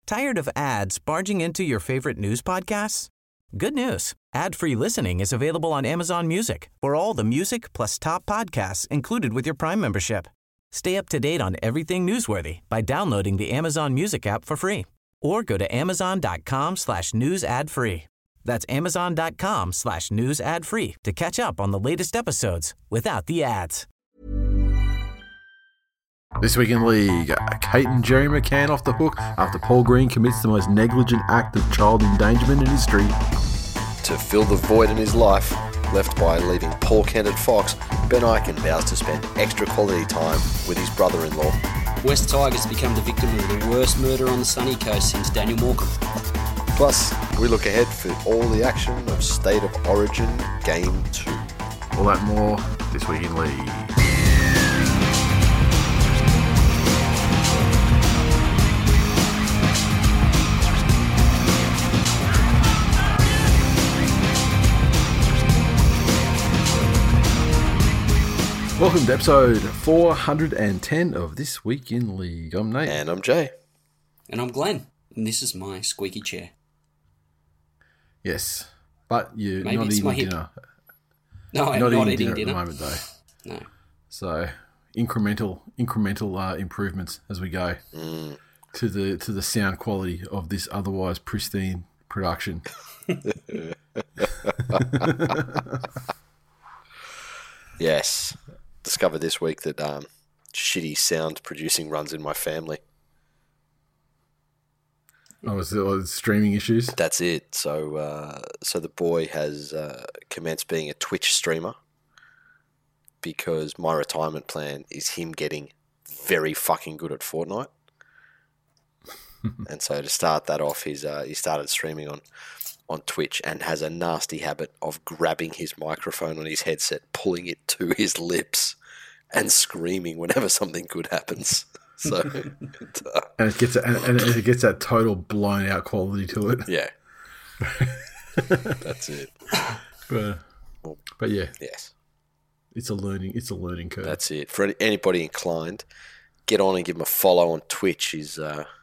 Tired of ads barging into your favorite news podcasts? Good news. Ad-free listening is available on Amazon Music for all the music plus top podcasts included with your Prime membership. Stay up to date on everything newsworthy by downloading the Amazon Music app for free or go to amazon.com/news ad free. That's amazon.com/news ad free to catch up on the latest episodes without the ads. This week in league, Kate and Jerry McCann off the hook after Paul Green commits the most negligent act of child endangerment in history. To fill the void in his life left by leaving Paul Kent at Fox, Ben Ikin vows to spend extra quality time with his brother-in-law. West Tigers become the victim of the worst murder on the sunny coast since Daniel Morecambe. Plus, we look ahead for all the action of State of Origin Game 2. All that and more this week in league. Welcome to episode 410 of This Week in League. I'm Nate. And I'm Jay. And I'm Glenn. And this is my squeaky chair. Yes, but you're Maybe not it's eating my hip. dinner. No, I'm Not not eating eating dinner dinner. at the moment, though. No. So incremental improvements as we go to the sound quality of this otherwise pristine production. Yes. Discovered this week that shitty sound producing runs in my family. Oh, is it streaming issues? That's it. So the boy has commenced being a Twitch streamer because my retirement plan is him getting very fucking good at Fortnite. And so to start that off, he started streaming on Twitch and has a nasty habit of grabbing his microphone on his headset, pulling it to his lips and screaming whenever something good happens. So, and it gets that total blown out quality to it. Yeah. That's it. But yeah. Yes. It's a learning curve. That's it. For anybody inclined, get on and give him a follow on Twitch. He's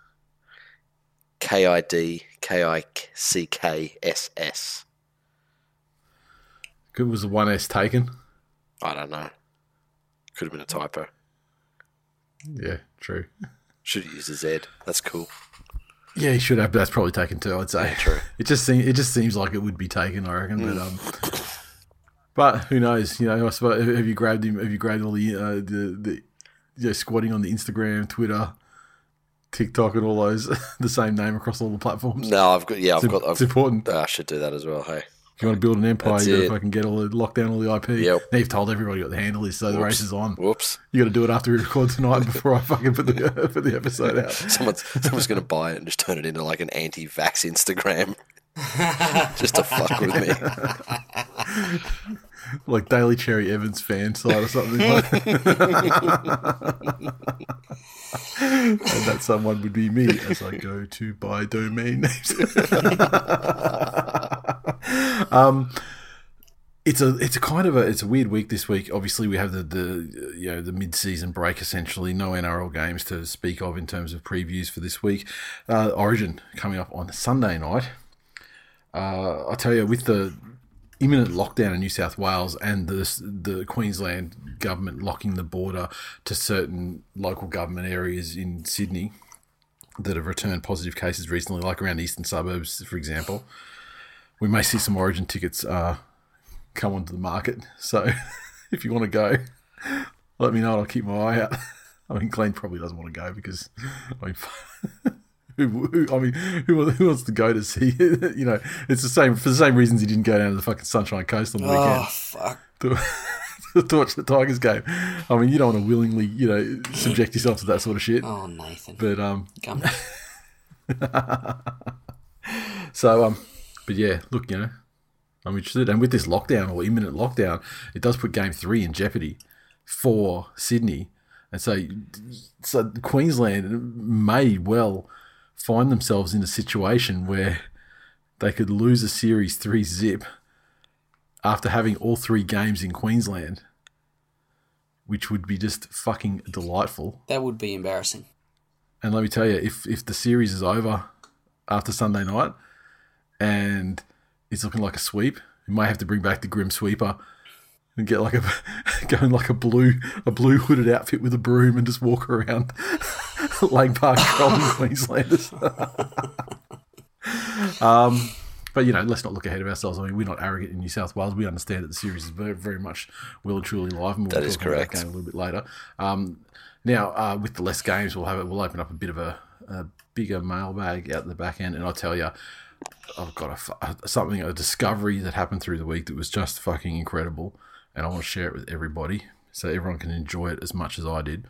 KIDKICKSS. Good. Was the 1S taken? I don't know. Could have been a typo. Yeah, true. Should have used a Z. That's cool. Yeah, he should have, but that's probably taken too, I'd say. Yeah, true. It just seems like it would be taken, I reckon. But who knows? You know, I suppose, have you grabbed him? Have you grabbed all the squatting on the Instagram, Twitter, TikTok, and all those the same name across all the platforms? No, it's important. I should do that as well. Hey, if you want to build an empire, That's you got to it. fucking lock down all the IP. Yep. Now you've told everybody what the handle is, so the race is on. Whoops. You got to do it after we record tonight before I fucking put the episode out. Someone's going to buy it and just turn it into like an anti-vax Instagram. Just to fuck with me. Like Daily Cherry Evans fan site or something. And that someone would be me as I go to buy domain names. It's a weird week this week. Obviously, we have the mid-season break essentially. No NRL games to speak of in terms of previews for this week. Origin coming up on Sunday night. I tell you, with the imminent lockdown in New South Wales and the Queensland government locking the border to certain local government areas in Sydney that have returned positive cases recently, like around the eastern suburbs, for example, we may see some Origin tickets come onto the market. So if you want to go, let me know and I'll keep my eye out. I mean, Glenn probably doesn't want to go because, who wants to go to see it? You know, it's the same for the same reasons he didn't go down to the fucking Sunshine Coast on the weekend. Oh, fuck. To watch the Tigers game. I mean, you don't want to willingly, subject yourself to that sort of shit. Oh, Nathan. But Come. So but yeah, look, I'm interested. And with this lockdown or imminent lockdown, it does put Game 3 in jeopardy for Sydney. And so Queensland may well find themselves in a situation where they could lose a series 3-0 after having all three games in Queensland, which would be just fucking delightful. That would be embarrassing. And let me tell you, if the series is over after Sunday night, and it's looking like a sweep. You may have to bring back the Grim Sweeper and get like go in like a blue hooded outfit with a broom and just walk around Lake Park trolling Queenslanders. But, let's not look ahead of ourselves. I mean, we're not arrogant in New South Wales. We understand that the series is very, very much well and truly live, and we'll That is talk about correct. that game a little bit later. Now, with the less games, we'll open up a bit of a bigger mailbag out the back end, and I'll tell you, I've got a discovery that happened through the week that was just fucking incredible, and I want to share it with everybody so everyone can enjoy it as much as I did.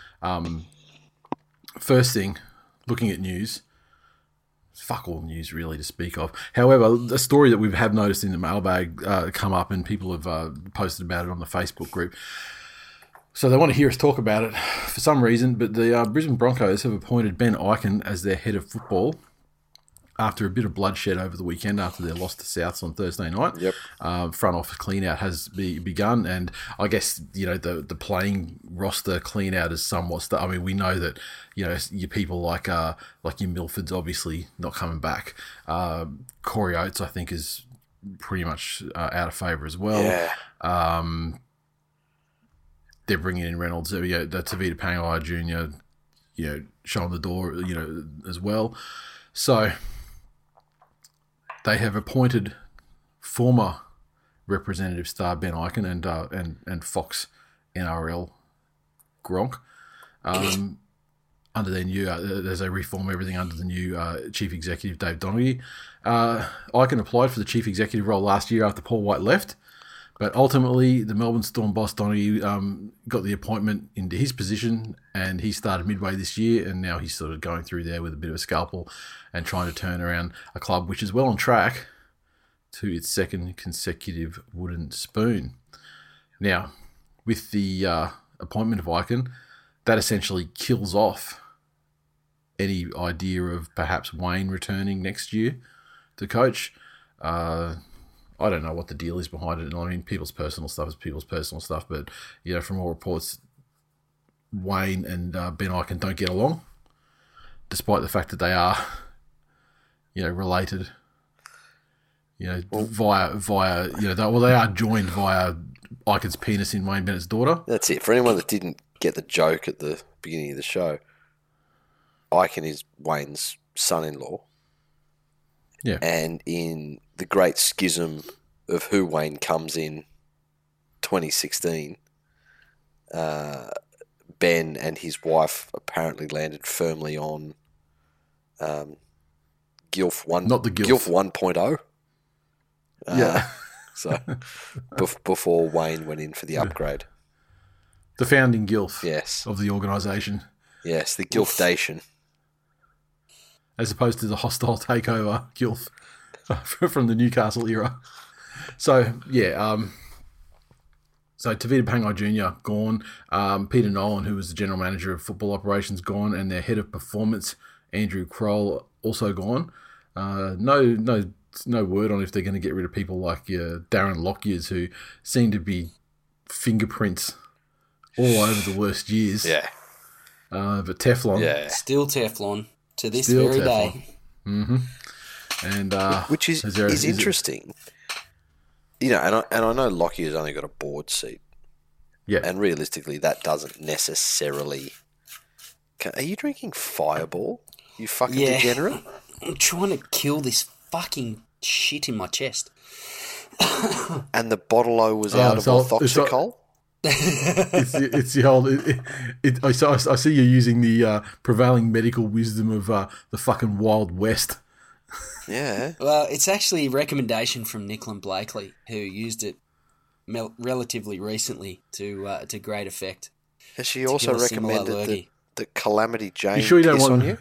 First thing, looking at news, fuck all news really to speak of. However, a story that we have noticed in the mailbag come up, and people have posted about it on the Facebook group. So they want to hear us talk about it for some reason, but the Brisbane Broncos have appointed Ben Eichen as their head of football after a bit of bloodshed over the weekend after their loss to Souths on Thursday night. Yep. Front office clean-out has begun, and I guess, the playing roster clean-out is somewhat... I mean, we know that, your people like your Milfords obviously not coming back. Corey Oates, I think, is pretty much out of favour as well. Yeah. They're bringing in Reynolds, that's Tavita Pangai Jr., showing the door, as well. So they have appointed former representative star Ben Eichen and Fox NRL Gronk under their new, as they reform everything under the new chief executive Dave Donaghy. Eichen applied for the chief executive role last year after Paul White left. But ultimately, the Melbourne Storm boss, Donaghy, got the appointment into his position, and he started midway this year, and now he's sort of going through there with a bit of a scalpel and trying to turn around a club which is well on track to its second consecutive wooden spoon. Now, with the appointment of Eichen, that essentially kills off any idea of perhaps Wayne returning next year to coach. I don't know what the deal is behind it. I mean, people's personal stuff is people's personal stuff, but, from all reports, Wayne and Ben Eichen don't get along, despite the fact that they are, related, via, they are joined via Eichen's penis in Wayne Bennett's daughter. That's it. For anyone that didn't get the joke at the beginning of the show, Eichen is Wayne's son-in-law. Yeah. And in the great schism of who Wayne comes in 2016, Ben and his wife apparently landed firmly on Gilf 1. Not the Gilf. Gilf 1.0. Yeah. So before Wayne went in for the upgrade. The founding Gilf Yes. of the organisation, Yes, the Gilfdation. as opposed to the hostile takeover Gilf from the Newcastle era. So, yeah, so Tavita Pangai Jr. gone. Peter Nolan, who was the general manager of football operations, gone, and their head of performance, Andrew Kroll, also gone. No word on if they're going to get rid of people like Darren Lockyers, who seem to be fingerprints all over the worst years. Yeah. But Teflon. Yeah. Still Teflon to this Still very Teflon. day. Mm-hmm. And Which is interesting. And I know Lockyer's only got a board seat. Yeah. And realistically, that doesn't necessarily... Are you drinking Fireball? You fucking degenerate? I'm trying to kill this fucking shit in my chest. And the bottle-o was out of orthoxicol? It's the old. I see you're using the prevailing medical wisdom of the fucking Wild West. Yeah. Well, it's actually a recommendation from Nicklin Blakely, who used it relatively recently to great effect. Has she also recommended that Calamity Jane sure you don't piss want on you?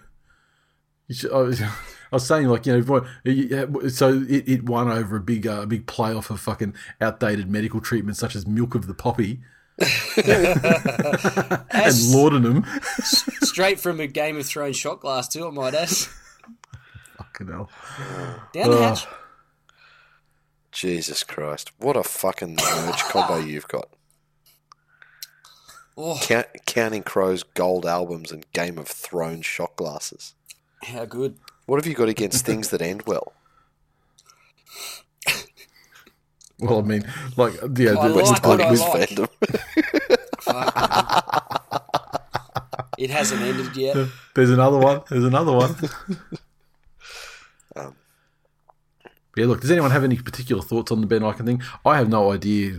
I was saying, so it won over a big playoff of fucking outdated medical treatments such as milk of the poppy and laudanum. Straight from a Game of Thrones shot glass too, I might add. Fucking hell. Down the hatch. Jesus Christ. What a fucking merch combo you've got. Oh, Counting Crows gold albums and Game of Thrones shot glasses. how good. What have you got against things that end well? Well, I mean, like, yeah, I like what I West like. fandom. It hasn't ended yet. There's another one. Yeah, look, does anyone have any particular thoughts on the Ben Ikin thing? I have no idea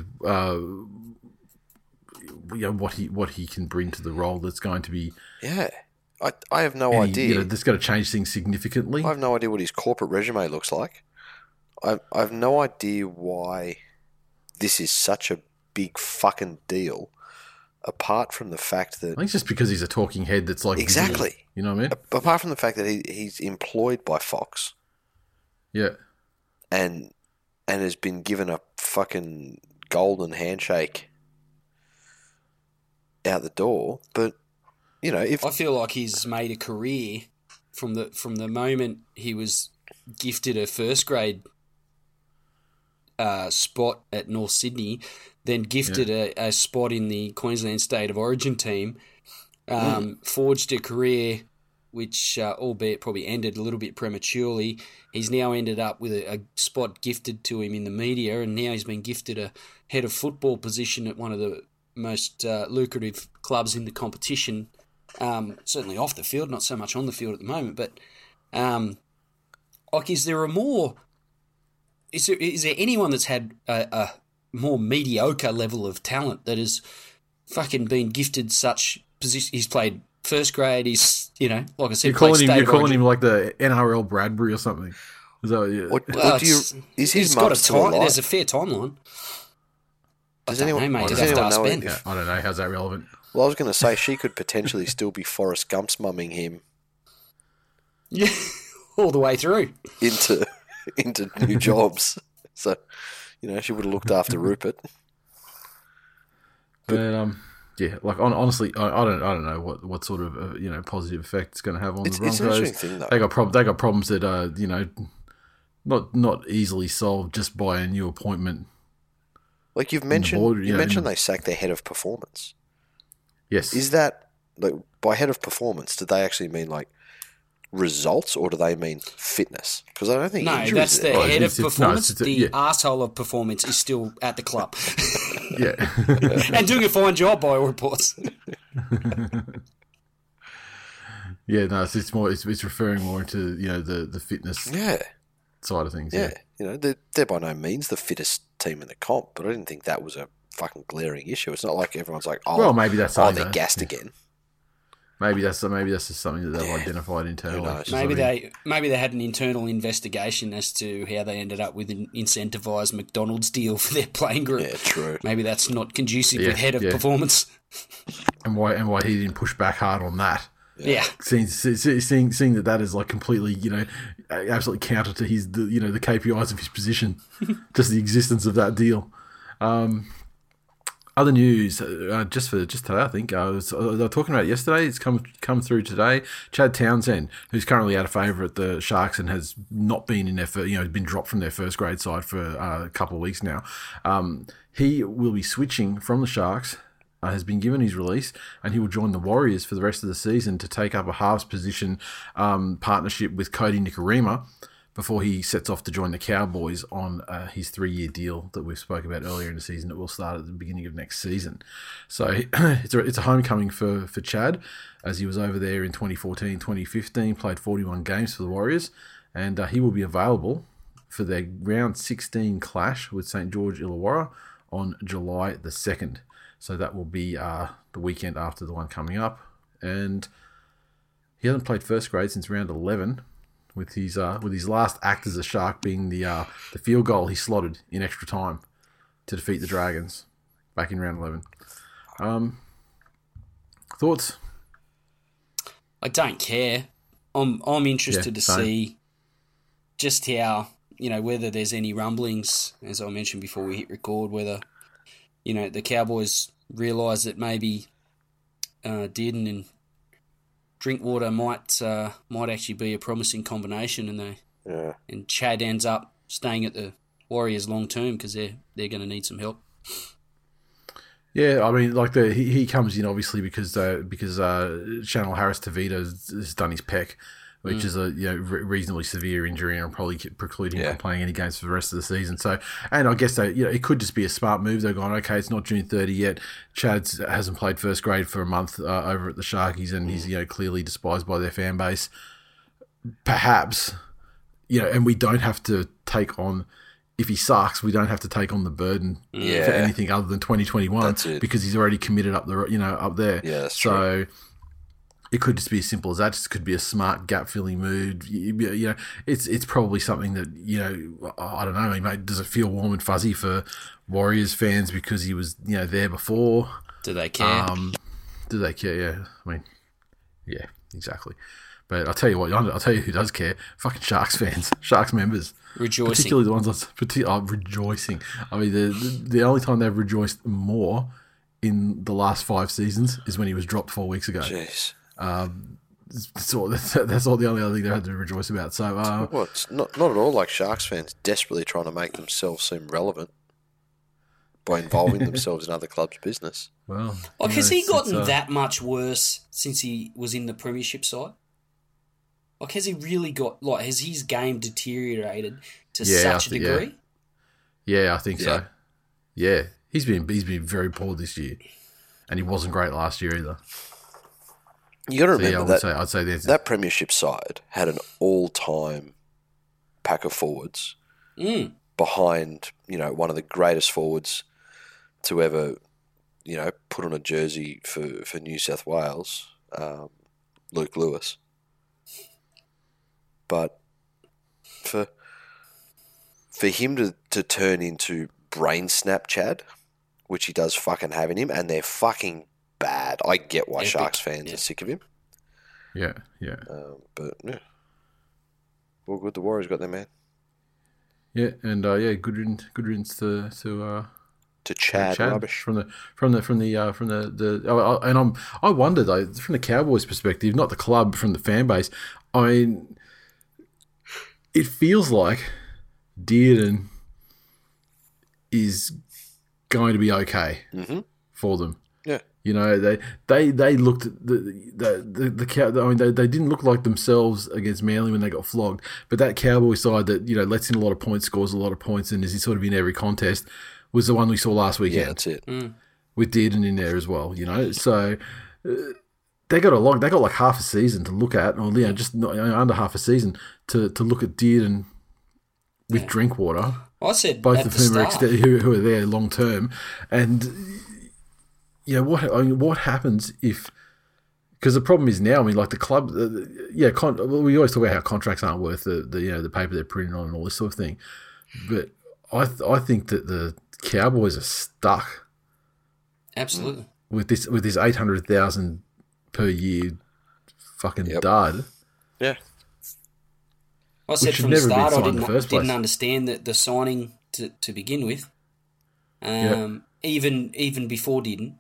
what he can bring to the role that's going to be... Yeah. I have no idea. That's going to change things significantly. I have no idea what his corporate resume looks like. I have no idea why this is such a big fucking deal, apart from the fact that... I think it's just because he's a talking head that's like... Exactly. Visible, you know what I mean? Apart from the fact that he's employed by Fox. Yeah. And has been given a fucking golden handshake out the door. But, you know, if... I feel like he's made a career from the moment he was gifted a first grade spot at North Sydney, then gifted a spot in the Queensland State of Origin team, forged a career which, albeit probably ended a little bit prematurely. He's now ended up with a spot gifted to him in the media, and now he's been gifted a head of football position at one of the most lucrative clubs in the competition, certainly off the field, not so much on the field at the moment. But, like, is there anyone that's had a more mediocre level of talent that has fucking been gifted such position? He's played first grade. He's, you know, like I said, you're calling him like the NRL Bradbury or something. Is that, yeah. What do you? Is his mum still alive? There's a fair timeline. Does anyone know? I don't know. How's that relevant? Well, I was going to say she could potentially still be Forrest Gump's mumming him. Yeah, all the way through into new jobs. So, you know, she would have looked after Rupert. But yeah, like honestly, I don't know what sort of positive effect it's going to have on the Broncos. It's an interesting thing, though. They got problems that are not easily solved just by a new appointment. Like you've mentioned, they sacked their head of performance. Yes. Is that, like, by head of performance, do they actually mean like results, or do they mean fitness? Because I don't think that's the head of performance. The arsehole of performance is still at the club. Yeah. And doing a fine job by all reports. Yeah, no, it's referring more into the fitness side of things. Yeah. You know, they're by no means the fittest team in the comp, but I didn't think that was a fucking glaring issue. It's not like everyone's like, maybe that's they're gassed again. Maybe that's just something that they've identified internally. Maybe they had an internal investigation as to how they ended up with an incentivised McDonald's deal for their playing group. Yeah, true. Maybe that's not conducive with head of performance. And why he didn't push back hard on that. Yeah. Seeing that is like completely, absolutely counter to his, the KPIs of his position, just the existence of that deal. Other news, just today, I think. They were talking about it yesterday. It's come through today. Chad Townsend, who's currently out of favour at the Sharks and has not been in their been dropped from their first grade side for a couple of weeks now. He will be switching from the Sharks. Has been given his release, and he will join the Warriors for the rest of the season to take up a halves position partnership with Cody Nikorima before he sets off to join the Cowboys on his 3-year deal that we spoke about earlier in the season that will start at the beginning of next season. So it's a homecoming for Chad, as he was over there in 2014, 2015, played 41 games for the Warriors, and he will be available for their round 16 clash with St. George Illawarra on July the 2nd. So that will be the weekend after the one coming up. And he hasn't played first grade since round 11, with his last act as a Shark being the field goal he slotted in extra time to defeat the Dragons back in round 11. Thoughts? I don't care. I'm interested to see just how, whether there's any rumblings, as I mentioned before we hit record, whether the Cowboys realise that maybe Dearden and Drinkwater might actually be a promising combination, and Chad ends up staying at the Warriors long term because they're going to need some help. Yeah, I mean, like he comes in obviously because Chanel Harris Tavita has done his pec which is a reasonably severe injury and probably precluding him from playing any games for the rest of the season. So, and I guess it could just be a smart move. They're going, okay, it's not June 30 yet. Chad hasn't played first grade for a month over at the Sharkies, and he's clearly despised by their fan base. Perhaps, and we don't have to take on. If he sucks, we don't have to take on the burden for anything other than 2021 because he's already committed up there. Yeah, that's so. True. It could just be as simple as that. It could be a smart gap filling move. It's probably something that I don't know. Mate, does it feel warm and fuzzy for Warriors fans because he was there before? Do they care? Do they care? Yeah, I mean, yeah, exactly. But I'll tell you what. I'll tell you who does care. Fucking Sharks fans, Sharks members, rejoicing. Particularly the ones that's rejoicing. I mean, the only time they've rejoiced more in the last 5 seasons is when he was dropped 4 weeks ago. Jeez. So that's all the only other thing they had to rejoice about. So, it's not at all like Sharks fans desperately trying to make themselves seem relevant by involving themselves in other clubs' business. Well, has he gotten that much worse since he was in the premiership side? Like, has he really has his game deteriorated to such a degree? Yeah, I think so. Yeah, he's been very poor this year, and he wasn't great last year either. You got to remember I'd say that premiership side had an all-time pack of forwards behind, one of the greatest forwards to ever, put on a jersey for New South Wales, Luke Lewis. But for him to turn into brain snap Chad, which he does fucking have in him, and they're fucking bad. I get why Sharks fans are sick of him. Yeah. But all good. The Warriors got their man. Yeah, and good riddance to Chad rubbish from the. And I wonder though, from the Cowboys' perspective, not the club, from the fan base. I mean, it feels like Dearden is going to be okay for them. Yeah. They looked at the Cow. I mean, they didn't look like themselves against Manly when they got flogged. But that Cowboy side that lets in a lot of points, scores a lot of points, and is sort of in every contest was the one we saw last weekend. Yeah, that's it. With Dearden in there as well. So they got like half a season to look at, or just under half a season to look at Dearden with Drinkwater. I said both of whom who are there long term, and. What happens if? Because the problem is now. I mean, like the club. We always talk about how contracts aren't worth the paper they're printing on and all this sort of thing. But I think that the Cowboys are stuck. Absolutely. With this 800,000 per year fucking dud. Yeah. I said from the start I didn't understand the signing to begin with. Even before Dearden.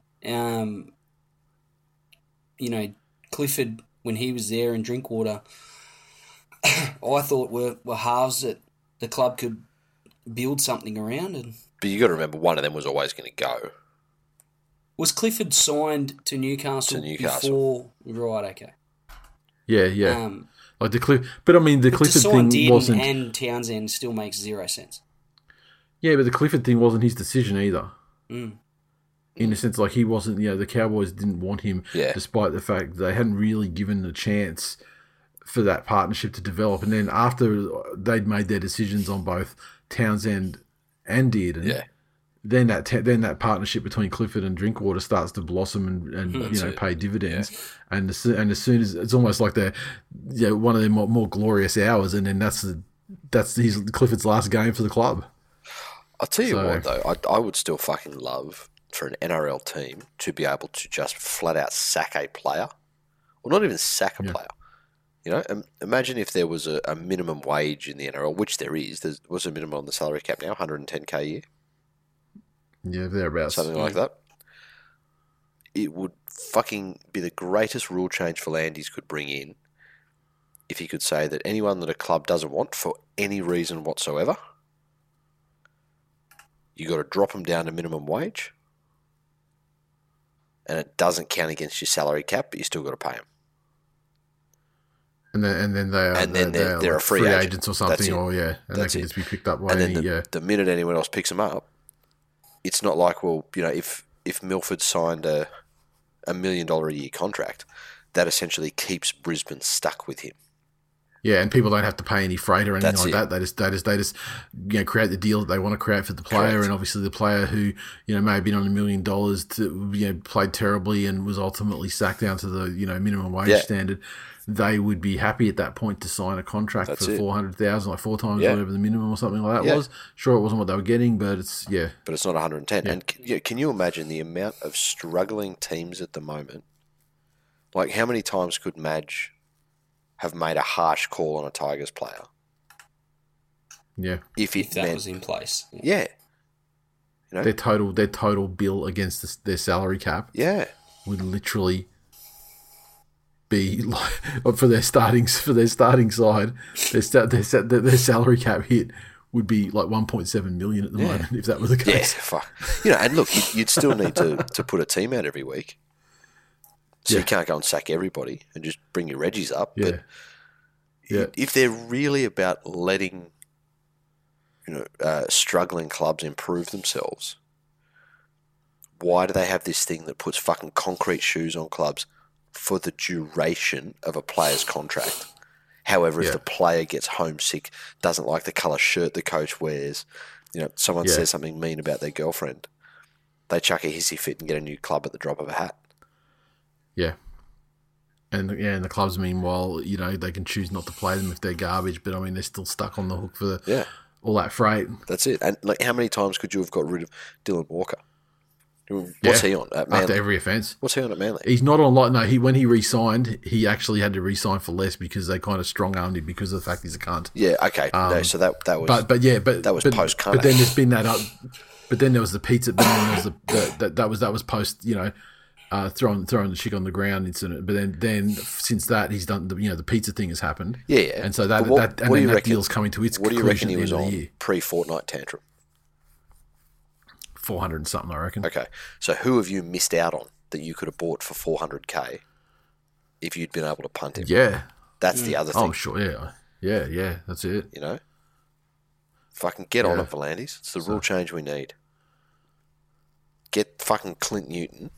Clifford, when he was there, and Drinkwater, I thought were halves that the club could build something around. But you got to remember, one of them was always going to go. Was Clifford signed to Newcastle before? Right, okay. Yeah. Like the Clifford thing Dearden wasn't. And Townsend still makes 0 sense. Yeah, but the Clifford thing wasn't his decision either. In a sense, like he wasn't, the Cowboys didn't want him, despite the fact they hadn't really given a chance for that partnership to develop. And then after they'd made their decisions on both Townsend and Dearden, then that partnership between Clifford and Drinkwater starts to blossom and pay dividends. Yeah. And as soon as it's almost like they're one of their more glorious hours, and then that's Clifford's last game for the club. I'll tell you what, though, I would still fucking love for an NRL team to be able to just flat out sack a player, or not even sack a player. Imagine if there was a minimum wage in the NRL, which there is. What's a minimum on the salary cap now? 110k a year. Yeah, thereabouts. Something like that. It would fucking be the greatest rule change for Landis could bring in if he could say that anyone that a club doesn't want for any reason whatsoever, you got to drop them down to minimum wage, and it doesn't count against your salary cap, but you still got to pay them. And then they're a free agent. agents or something, and they can just be picked up by the minute anyone else picks them up, it's not like, well, if Milford signed a $1 million a year contract, that essentially keeps Brisbane stuck with him. Yeah, and people don't have to pay any freight or anything that. They just create the deal that they want to create for the player. Correct. And obviously the player who may have been on $1 million played terribly and was ultimately sacked down to the minimum wage standard. They would be happy at that point to sign a contract for $400,000, like 4 times whatever the minimum or something like that was. Sure, it wasn't what they were getting, but it's But it's not 110. Yeah. And can you imagine the amount of struggling teams at the moment? Like, how many times could Madge have made a harsh call on a Tigers player? Yeah, if that was in place. Yeah. Their total bill against their salary cap. Yeah, would literally be like, for their starting side, their salary cap hit would be like 1.7 million at the moment if that were the case. Yeah, fuck. And look, you'd still need to put a team out every week, so you can't go and sack everybody and just bring your Reggies up. Yeah. But if they're really about letting struggling clubs improve themselves, why do they have this thing that puts fucking concrete shoes on clubs for the duration of a player's contract? However, if the player gets homesick, doesn't like the colour shirt the coach wears, someone says something mean about their girlfriend, they chuck a hissy fit and get a new club at the drop of a hat. Yeah. And the clubs, meanwhile, they can choose not to play them if they're garbage, but I mean, they're still stuck on the hook for all that freight. That's it. And how many times could you have got rid of Dylan Walker? What's he on at Manly? After every offence. What's he on at Manly? He's not on like when he re-signed, he actually had to re-sign for less because they kind of strong-armed him because of the fact he's a cunt. Yeah, okay. So that was that was post-cunt. But then there's been that up. But then there was the pizza. But then there was that was post. Throwing the chick on the ground incident. But then since that he's done the pizza thing has happened. Yeah. And so that deal's coming to its conclusion. What do you reckon he was on pre-Fortnite tantrum? 400 and something, I reckon. Okay. So who have you missed out on that you could have bought for 400K if you'd been able to punt him? Yeah. That's the other thing. Oh, sure, yeah. Yeah, that's it. Fucking get on it, Volandis. It's the rule change we need. Get fucking Clint Newton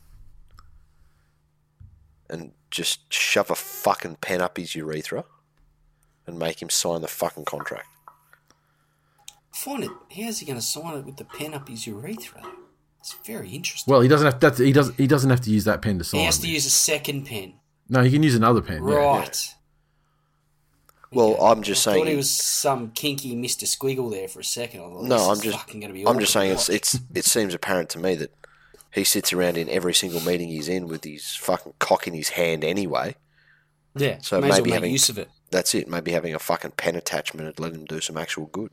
and just shove a fucking pen up his urethra and make him sign the fucking contract. Find it. How's he going to sign it with the pen up his urethra? It's very interesting. Well, he doesn't have. He doesn't have to use that pen to sign. He has to use a second pen. No, he can use another pen. Right. Yeah. Well, I'm just saying. I thought he was some kinky Mr. Squiggle there for a second. I'm just saying it seems apparent to me that he sits around in every single meeting he's in with his fucking cock in his hand anyway. Yeah. So maybe make use of it. That's it. Maybe having a fucking pen attachment would let him do some actual good.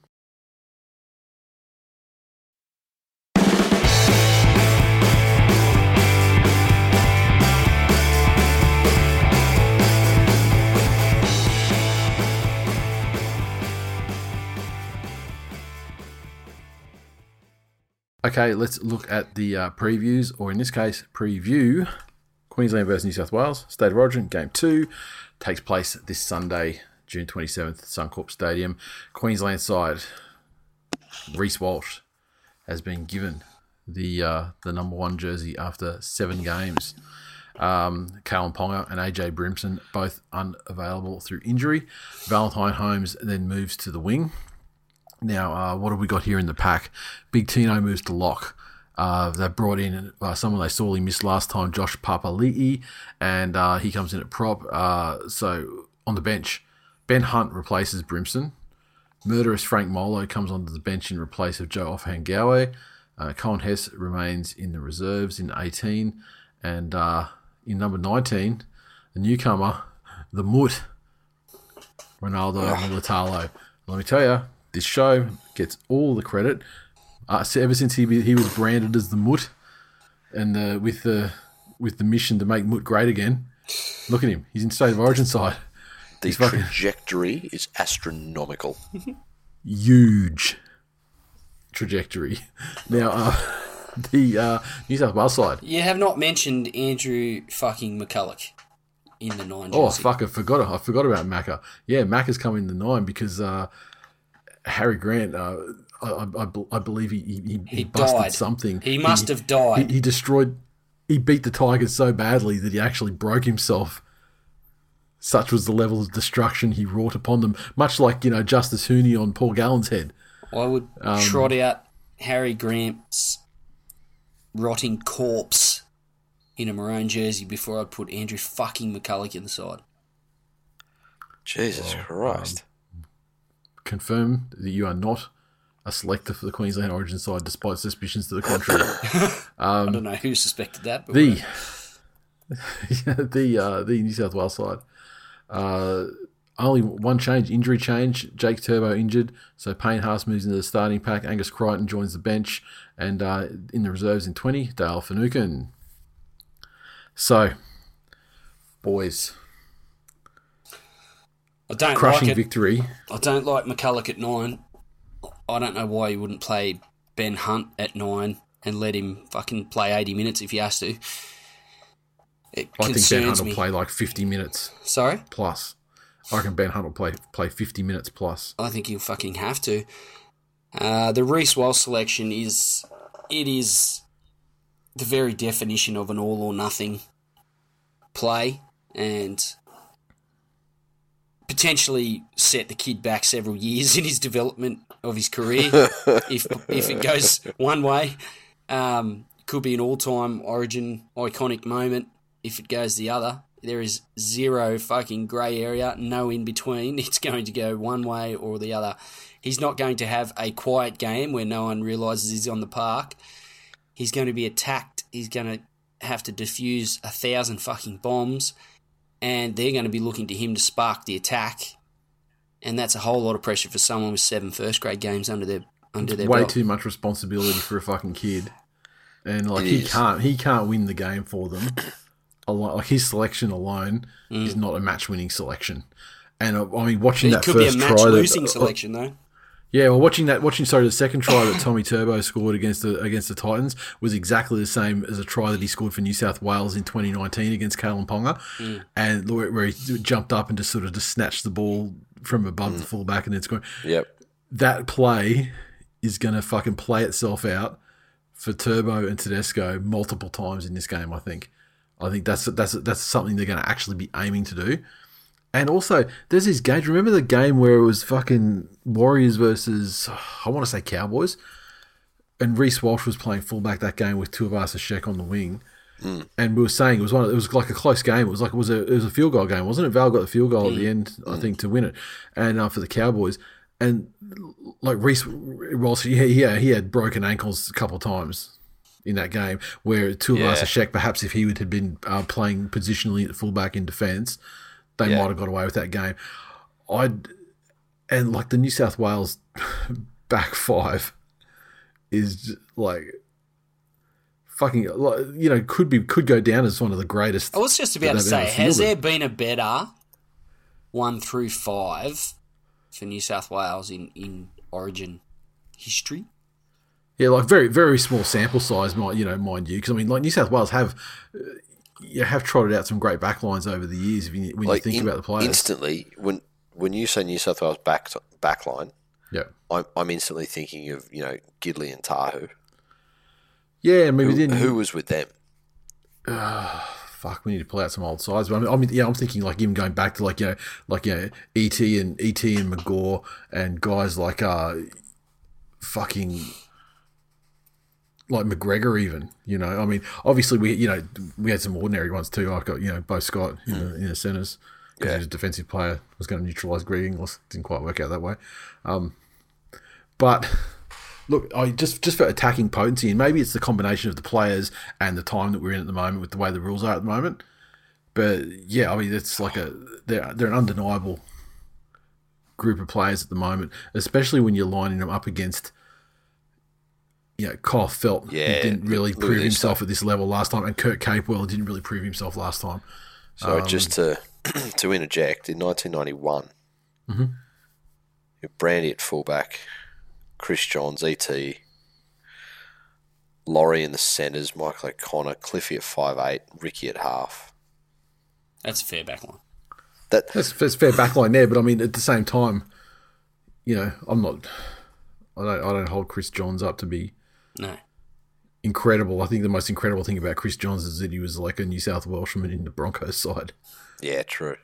Okay, let's look at the previews, or in this case, preview Queensland versus New South Wales, State of Origin, Game 2, takes place this Sunday, June 27th, at Suncorp Stadium. Queensland side, Reece Walsh has been given the number 1 jersey after 7 games. Callum Ponga and AJ Brimson both unavailable through injury. Valentine Holmes then moves to the wing. Now, what have we got here in the pack? Big Tino moves to lock. They brought in someone they sorely missed last time, Josh Papali'i, and he comes in at prop. So, on the bench, Ben Hunt replaces Brimson. Murderous Frank Molo comes onto the bench in place of Joe Ofahengawe. Colin Hess remains in the reserves in 18. And in number 19, the newcomer, the Mutt, Ronaldo Mulitalo. Let me tell you, this show gets all the credit. Ever since he was branded as the Mutt, and with the mission to make Mutt great again. Look at him; he's in State of Origin side. The trajectory is astronomical. Huge trajectory. Now, the New South Wales side. You have not mentioned Andrew fucking McCulloch. in the 9 Oh, jersey. fuck, I forgot about Macca. Yeah, Macca's come in the 9 because Harry Grant, I believe he busted died. something. He must have died. He beat the Tigers so badly that he actually broke himself. Such was the level of destruction he wrought upon them. Much like, Justice Hooney on Paul Gallen's head. I would trot out Harry Grant's rotting corpse in a maroon jersey before I'd put Andrew fucking McCulloch in the side. Jesus Christ. Confirm that you are not a selector for the Queensland Origin side, despite suspicions to the contrary. I don't know who suspected that. But the New South Wales side. Only one change, injury change. Jake Turbo injured, so Payne Haas moves into the starting pack. Angus Crichton joins the bench, and in the reserves in 20, Dale Finucane. So, boys, I don't crushing like it. victory. I don't like McCulloch at 9. I don't know why you wouldn't play Ben Hunt at 9 and let him fucking play 80 minutes if he has to. It I think Ben concerns Hunt will me. play like 50 minutes Sorry? plus. I reckon Ben Hunt will play 50 minutes plus. I think he'll fucking have to. The Reece Walsh selection is the very definition of an all or nothing play, and potentially set the kid back several years in his development of his career. if it goes one way, could be an all-time Origin iconic moment. If it goes the other, there is zero fucking grey area, no in between. It's going to go one way or the other. He's not going to have a quiet game where no one realises he's on the park. He's going to be attacked. He's going to have to defuse 1,000 fucking bombs, and they're going to be looking to him to spark the attack. And that's a whole lot of pressure for someone with 7 first-grade games under their Way belt. too much responsibility for a fucking kid, and like It he can't win the game for them. Like his selection alone is not a match-winning selection. And I mean, watching that It could be a first try, match-losing selection, though. yeah, well, watching the second try that Tommy Turbo scored against the Titans was exactly the same as a try that he scored for New South Wales in 2019 against Kalen Ponga, and where he jumped up and just snatched the ball from above the fullback and then scored. Yep. That play is going to fucking play itself out for Turbo and Tedesco multiple times in this game. I think that's something they're going to actually be aiming to do. And also, there's this game. Remember the game where it was fucking Warriors versus, I want to say Cowboys, and Reece Walsh was playing fullback that game with Tuivasa-Sheck on the wing, and we were saying it was like a close game. It was a field goal game, wasn't it? Val got the field goal at the end, I think, to win it, and for the Cowboys. And like Reece Walsh, he had broken ankles a couple of times in that game, where Tuivasa-Sheck, perhaps if he had been playing positionally at fullback in defence, they might have got away with that game. And like the New South Wales back five is like fucking, could go down as one of the greatest. I was just about to say, has there been a better 1 through 5 for New South Wales in Origin history? Yeah, like very, very small sample size, mind you, because I mean, like New South Wales have trotted out some great backlines over the years. When you think about the players, Instantly, when you say New South Wales backline, yeah, I'm instantly thinking of Gidley and Tahu. Yeah, I mean, who was with them? Fuck, we need to pull out some old sides. But I'm thinking like him going back to ET and McGaw and guys like fucking. Like McGregor, even I mean, obviously we had some ordinary ones too. I've got Bo Scott in the centres because he was a defensive player, was going to neutralise Greg Inglis. Didn't quite work out that way. But look, I just for attacking potency, and maybe it's the combination of the players and the time that we're in at the moment with the way the rules are at the moment. But yeah, I mean, it's like they're an undeniable group of players at the moment, especially when you're lining them up against. Kyle Felt didn't really prove himself at this level last time, and Kurt Capewell didn't really prove himself last time. So just to interject, in 1991, Brandy at fullback, Chris Johns, E.T., Laurie in the centres, Michael O'Connor, Cliffy at 5'8", Ricky at half. That's a fair backline. That's fair backline there, but I mean, at the same time, I don't hold Chris Johns up to be incredible. I think the most incredible thing about Chris Johns is that he was like a New South Welshman in the Broncos side. Yeah, true.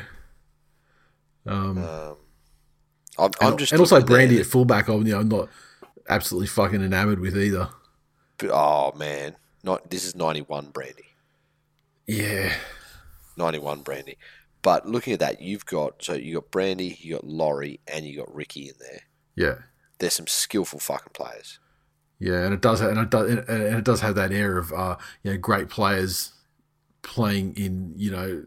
I'm just, and also Brandy at fullback. I'm not absolutely fucking enamored with either. But, oh man, this is 91 Brandy. Yeah, 91 Brandy. But looking at that, you got Brandy, you got Laurie, and you got Ricky in there. Yeah, there's some skillful fucking players. Yeah, and it does have that air of great players playing in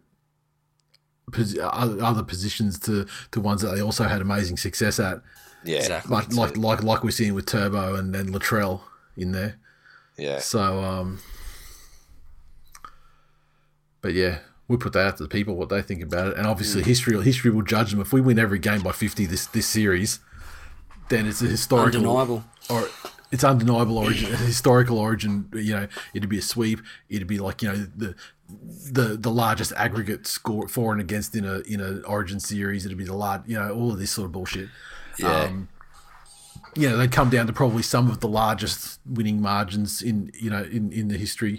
other positions to ones that they also had amazing success at. Yeah, exactly. Like we're seeing with Turbo and then Latrell in there. Yeah. So, but yeah, we'll put that out to the people what they think about it, and obviously history will judge them. If we win every game by 50 this series, then it's a historical, undeniable, or it's undeniable origin, a historical origin. It'd be a sweep. It'd be like the largest aggregate score for and against in a origin series. It'd be the large, all of this sort of bullshit. Yeah. They'd come down to probably some of the largest winning margins in the history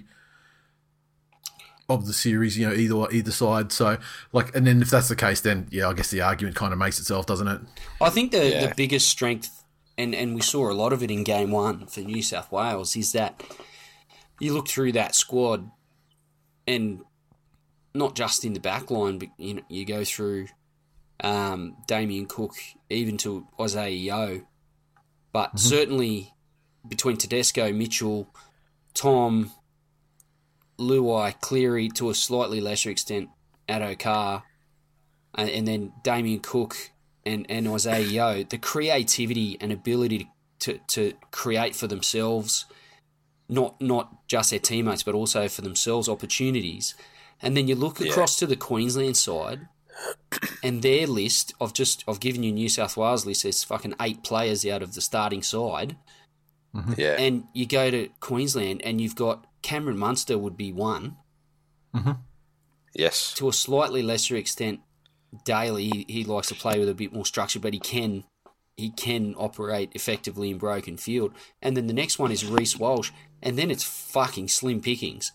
of the series, either side. So, and then if that's the case, then I guess the argument kind of makes itself, doesn't it? I think the biggest strength, and we saw a lot of it in Game 1 for New South Wales, is that you look through that squad, and not just in the back line, but you go through Damien Cook, even to Isaiah Yeo, but certainly between Tedesco, Mitchell, Tom, Luai, Cleary, to a slightly lesser extent, Addo Carr, and then Damien Cook and Isaiah Yeo, the creativity and ability to create for themselves, not just their teammates, but also for themselves, opportunities. And then you look across to the Queensland side, and their list I've given you New South Wales list, there's fucking 8 players out of the starting side. Mm-hmm. Yeah. And you go to Queensland and you've got Cameron Munster would be one. Mm-hmm. Yes. To a slightly lesser extent, Daly, he likes to play with a bit more structure, but he can operate effectively in broken field. And then the next one is Reece Walsh, and then it's fucking slim pickings.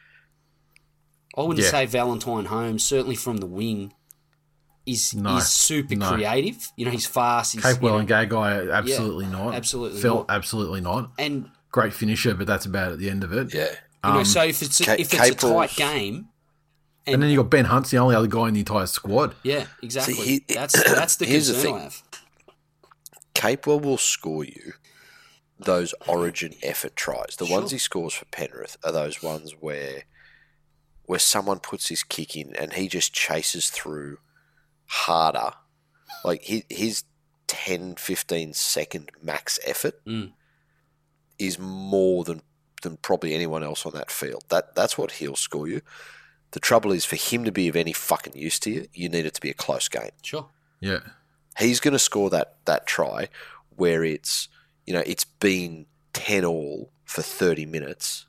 I wouldn't say Valentine Holmes, certainly from the wing, is super creative. He's fast. He's, Capewell and Gagai, absolutely not. Absolutely Felt not. Absolutely not. And great finisher, but that's about at the end of it. Yeah. So if it's a tight game, and then you got Ben Hunt's the only other guy in the entire squad. Yeah, exactly. See, that's the concern I have. Capewell will score you those origin effort tries. The ones he scores for Penrith are those ones where someone puts his kick in and he just chases through harder. Like his 10, 15 second max effort is more than probably anyone else on that field. That's what he'll score you. The trouble is, for him to be of any fucking use to you, you need it to be a close game. Sure. Yeah. He's going to score that try where it's been 10-all for 30 minutes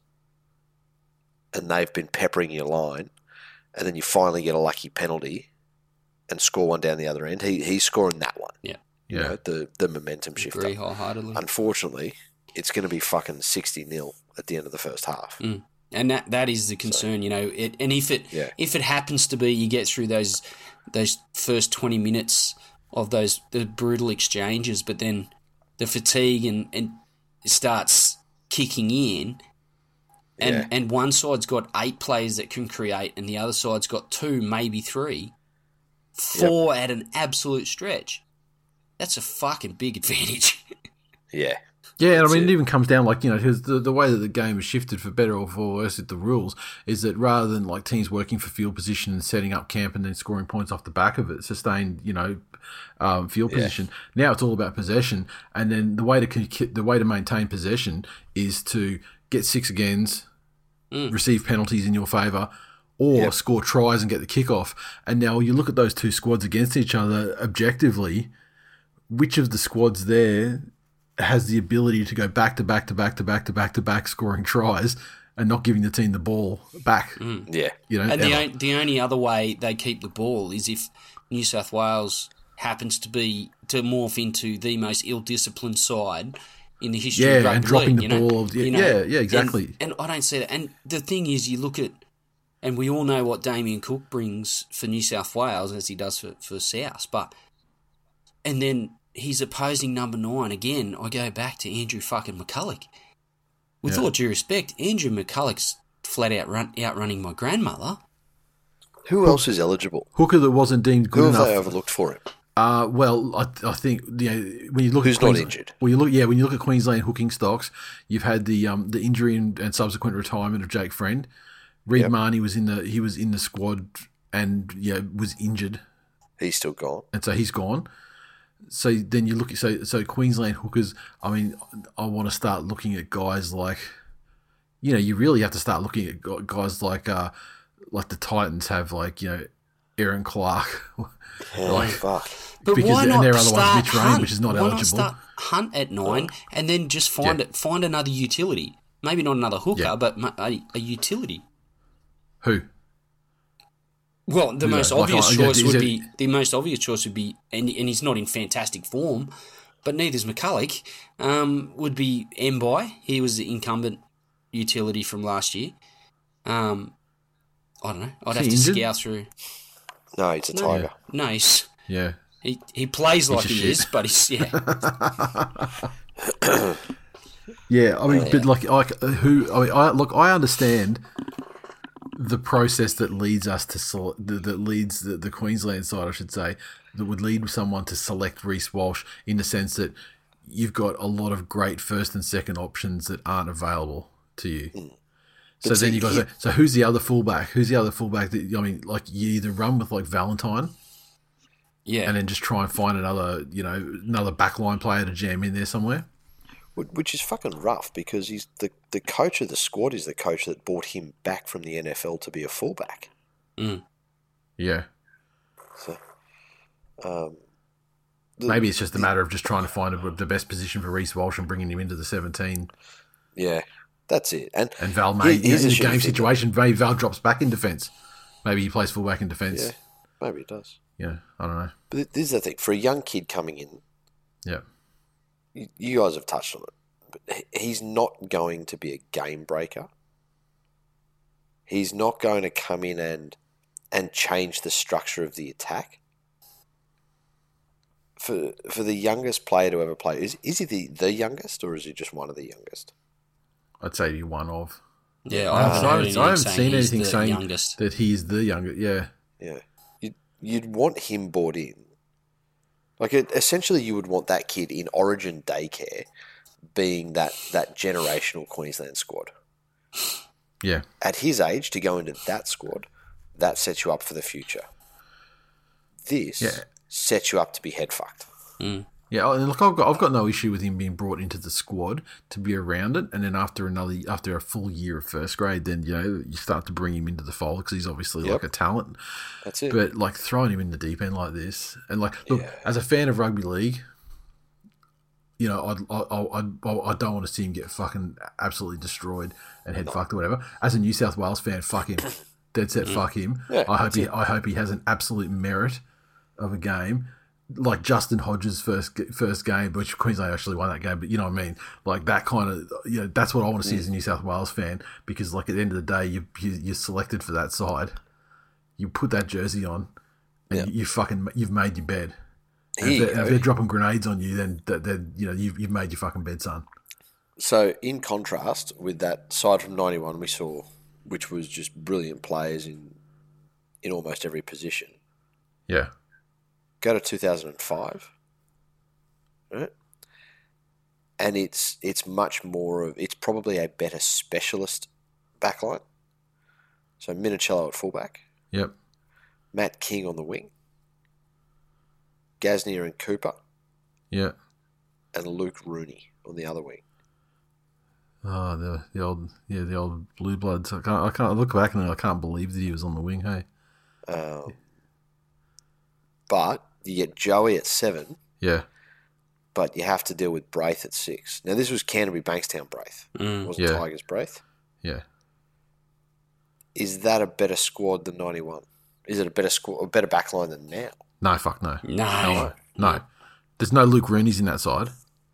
and they've been peppering your line, and then you finally get a lucky penalty and score one down the other end. He's scoring that one. Yeah. The momentum shifter. Agree wholeheartedly. Unfortunately, it's going to be fucking 60-0 at the end of the first half. And that is the concern, and if it happens to be you get through those first 20 minutes of the brutal exchanges, but then the fatigue and starts kicking in, and one side's got 8 players that can create, and the other side's got 2, maybe 3, 4 at an absolute stretch. That's a fucking big advantage. Yeah. Yeah, and I mean, it even comes down because the way that the game has shifted for better or for worse with the rules is that rather than like teams working for field position and setting up camp and then scoring points off the back of it, sustained, field position, now it's all about possession. And then the way to maintain possession is to get 6 agains, receive penalties in your favour, or score tries and get the kickoff. And now you look at those two squads against each other objectively, which of the squads there has the ability to go back to back to back to back to back to back scoring tries and not giving the team the ball back. Yeah. You know, and the only other way they keep the ball is if New South Wales happens to morph into the most ill-disciplined side in the history of rugby and dropping league, the ball. Exactly. And I don't see that. And the thing is, you look at, and we all know what Damien Cook brings for New South Wales as he does for South, and then his opposing number 9 again. I go back to Andrew fucking McCulloch. With all due respect, Andrew McCulloch's flat out outrunning my grandmother. Who else is eligible? Hooker that wasn't deemed good enough. Who have they overlooked for him? Well, I think when you look who's at not injured. When you look at Queensland hooking stocks, you've had the injury and subsequent retirement of Jake Friend. Reid Marnie was in the squad and was injured. He's still gone, and so he's gone. So then you look at so Queensland hookers. I mean, I want to start looking at guys like, you really have to start looking at guys like the Titans have, like, Aaron Clark. Fuck. But because, why not and their other start one's Mitch Rain, Hunt? which is not why eligible. Not start Hunt at 9 and then just find another utility. Maybe not another hooker, but a utility. Who? Well, the most obvious choice would be, and he's not in fantastic form, but neither's McCulloch. Would be Mbai. He was the incumbent utility from last year. I don't know. I'd have to scour through. No, he's a tiger. No, he's he plays like he is, but he's Yeah, I mean, but I understand the process that leads us to that leads the Queensland side, I should say, that would lead someone to select Reece Walsh, in the sense that you've got a lot of great first and second options that aren't available to you. So then you got to say, so who's the other fullback? Who's the other fullback that, I mean, like, you either run with like Valentine, and then just try and find another backline player to jam in there somewhere. Which is fucking rough, because he's the coach of the squad is the coach that brought him back from the NFL to be a fullback. Yeah. So, maybe it's just a matter of just trying to find the best position for Reece Walsh and bringing him into the 17. Yeah, that's it. And Val may, in a game situation, maybe Val drops back in defence. Maybe he plays fullback in defence. Yeah, maybe he does. Yeah, I don't know. But this is the thing. For a young kid coming in, you guys have touched on it, but he's not going to be a game breaker. He's not going to come in and change the structure of the attack. For the youngest player to ever play, is he the youngest, or is he just one of the youngest? I'd say he's one of. Yeah, I haven't seen anything saying youngest. that he's the youngest. Yeah. Yeah. You'd want him brought in. Like, essentially, you would want that kid in Origin daycare being that generational Queensland squad. Yeah. At his age, to go into that squad, that sets you up for the future. This sets you up to be head fucked. Yeah, look, I've got no issue with him being brought into the squad to be around it, and then after a full year of first grade, then you start to bring him into the fold, because he's obviously like a talent. That's it. But like, throwing him in the deep end like this, and like, look, as a fan of rugby league, I don't want to see him get fucking absolutely destroyed and head fucked or whatever. As a New South Wales fan, fuck him, dead set, fuck him. Yeah, I hope he has an absolute merit of a game. Like Justin Hodges' first game, which Queensland actually won that game, but you know what I mean? Like, that kind of, that's what I want to see as a New South Wales fan, because like, at the end of the day, you're selected for that side. You put that jersey on, and you've made your bed. If they're dropping grenades on you, then you've made your fucking bed, son. So, in contrast with that side from 91 we saw, which was just brilliant players in almost every position. Yeah. Go to 2005, right? And it's much more of, it's probably a better specialist backline. So Minicello at fullback. Yep. Matt King on the wing. Gasnier and Cooper. Yeah. And Luke Rooney on the other wing. Oh, the old Blue Bloods. I can't look back and I can't believe that he was on the wing. Hey. But you get Joey at 7. Yeah. But you have to deal with Braith at 6. Now, this was Canterbury Bankstown Braith. It wasn't Tigers Braith. Yeah. Is that a better squad than 91? Is it a better squad, a better backline than now? No, fuck no. No. No. There's no Luke Rooney's in that side.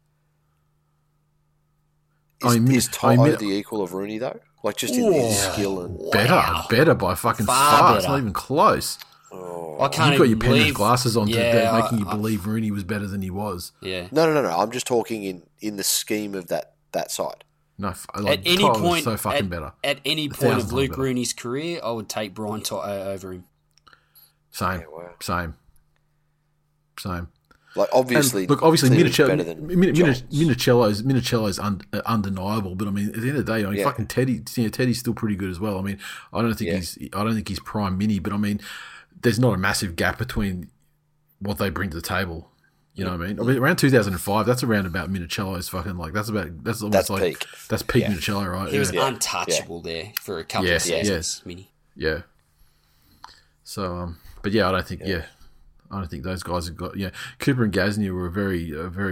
Is Toto the equal of Rooney, though? Like, just in his skill and... Better by fucking Far far. better. It's not even close. I can't You've got your even Penrith believe... glasses on Yeah, making you believe Rooney was better than he was. Yeah. No. I'm just talking in the scheme of that side. No, At any Toto was point, so fucking better. At any 1,000 point of Luke better. Rooney's career, I would take Brian Toto over him. Same. Yeah, wow. Same. Like, obviously... And look, obviously, clearly better than Johns. Minicello's undeniable, but I mean, at the end of the day, Yeah. fucking Teddy's still pretty good as well. I mean, I don't think he's prime mini, but I mean, there's not a massive gap between what they bring to the table. You know what I mean? I mean, around 2005, that's around about Minicello's fucking like that's almost That's like peak. That's peak Yeah. Minicello, right? He was yeah. untouchable there for a couple of seasons, Mini. Yeah. So, but yeah, I don't think those guys have got. Yeah, Cooper and Gasnier were very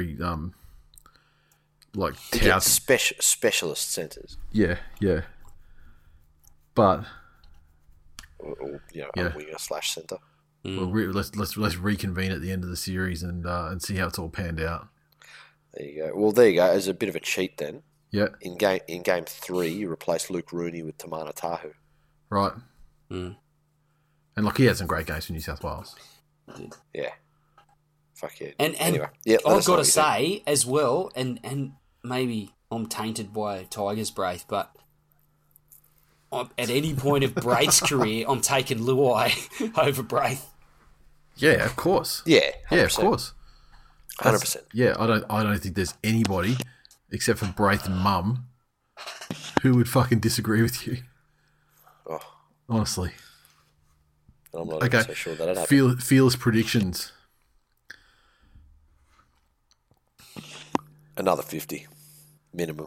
like Yeah, tout. specialist centres. Yeah. But Or, Yeah. a winger / centre. let's reconvene at the end of the series and see how it's all panned out. There you go. Well, there you go. As a bit of a cheat then, Yeah. in game 3, you replaced Luke Rooney with Tamana Tahu. Right. Mm. And like he had some great games for New South Wales. Yeah. Fuck yeah. And anyway, yeah, I've got to say as well, and maybe I'm tainted by Tigers Braith, but at any point of Braith's career, I'm taking Luai over Braith. Yeah, of course. Yeah, 100%. Yeah, of course. 100%. Yeah, I don't think there's anybody except for Braith and Mum who would fucking disagree with you. Oh, Honestly. I'm not Okay. even so sure that happened. Fearless predictions. Another 50 minimum.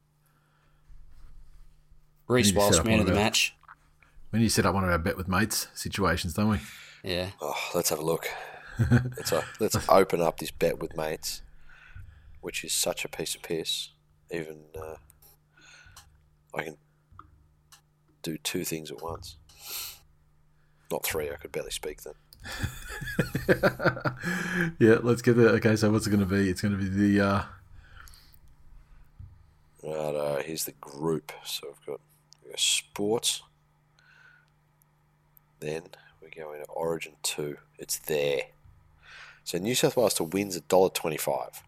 Reece We need to Walsh, set up man one of the of our- match. We need to set up one of our bet with mates situations, don't we? Yeah. Oh, let's have a look. Let's open up this bet with mates, which is such a piece of piss. Even I can do 2 things at once. Not 3. I could barely speak then. Yeah, let's get there. Okay, so what's it going to be? It's going to be the Right, here's the group. So we've got sports. Then we go into Origin 2. It's there. So New South Wales to wins $1.25.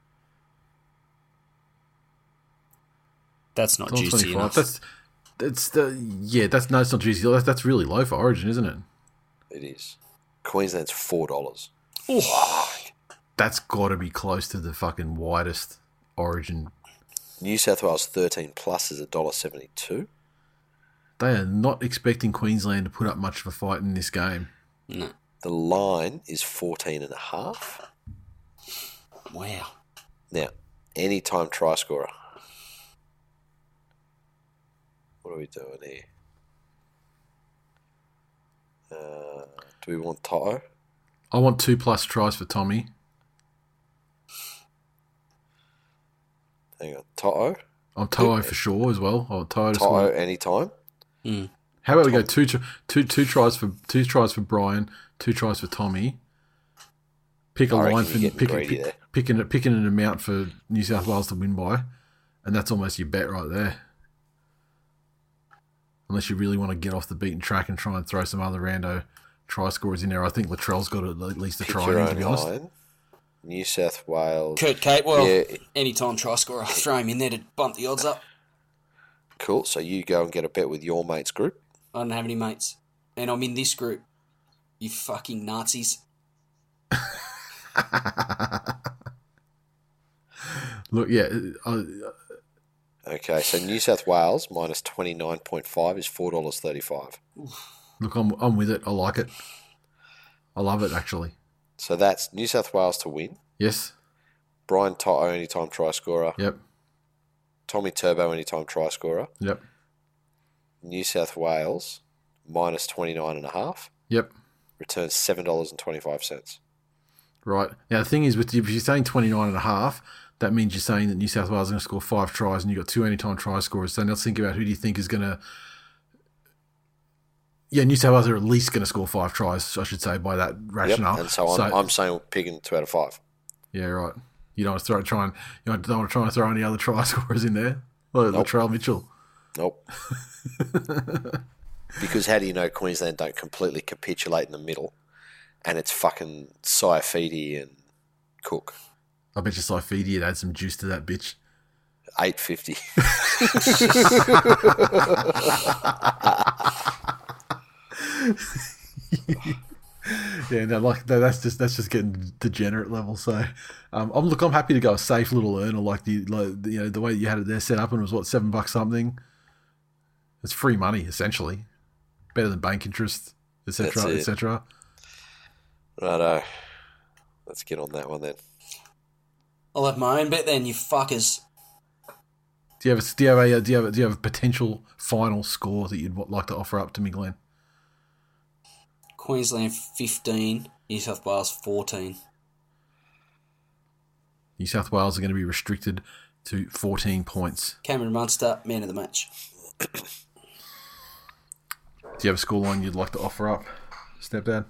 That's not juicy enough. That's it's not juicy. That's really low for Origin, isn't it? It is. Queensland's $4. That's got to be close to the fucking widest Origin. New South Wales 13 plus is $1.72. They are not expecting Queensland to put up much of a fight in this game. No. The line is 14.5. Wow. Now, anytime try scorer. What are we doing here? Do we want Toto? I want 2+ tries for Tommy. Hang on, Toto. I'm Toto for sure as well. I want Toto to Toto score. anytime. How about we go two tries for Brian, 2 tries for Tommy. Pick a I reckon line you're for getting greedy there. picking an amount for New South Wales to win by, and that's almost your bet right there. Unless you really want to get off the beaten track and try and throw some other rando try scorers in there. I think Latrell's got at least a Pick try your in, to own be honest. line. New South Wales. Kurt Capewell, Yeah. anytime try scorer, I'll throw him in there to bump the odds up. Cool. So you go and get a bet with your mates group. I don't have any mates. And I'm in this group. You fucking Nazis. Look, yeah, Okay, so New South Wales minus 29.5 is $4.35. look, I'm with it. I like it. I love it, actually. So that's New South Wales to win. Yes. Brian Toto anytime try scorer. Yep. Tommy Turbo anytime try scorer. Yep. New South Wales minus 29.5 Yep. returns $7.25. Right. Now, the thing is, if you're saying 29.5, that means you're saying that New South Wales is going to score 5 tries and you've got 2 anytime try scorers. So now let's think about who do you think is going to New South Wales are at least going to score 5 tries, I should say, by that rationale. Yep. And so I'm saying we're picking 2 out of 5. Yeah, right. You don't want to don't want to try and throw any other try scorers in there? Like Nope. Latrell Mitchell. Nope. Because how do you know Queensland don't completely capitulate in the middle and it's fucking Saifidi and Cook? I bet you Saifidi would add some juice to that bitch. 850. Yeah, no, that's just getting degenerate level. So, I'm happy to go a safe little earner like the way you had it there set up and it was what $7 something. It's free money essentially, better than bank interest, etc., etc. Righto, let's get on that one then. I'll have my own bet then, you fuckers. Do you have a potential final score that you'd like to offer up to me, Glenn? Queensland 15, New South Wales 14. New South Wales are going to be restricted to 14 points. Cameron Munster, man of the match. Do you have a scoreline you'd like to offer up, Stepdad?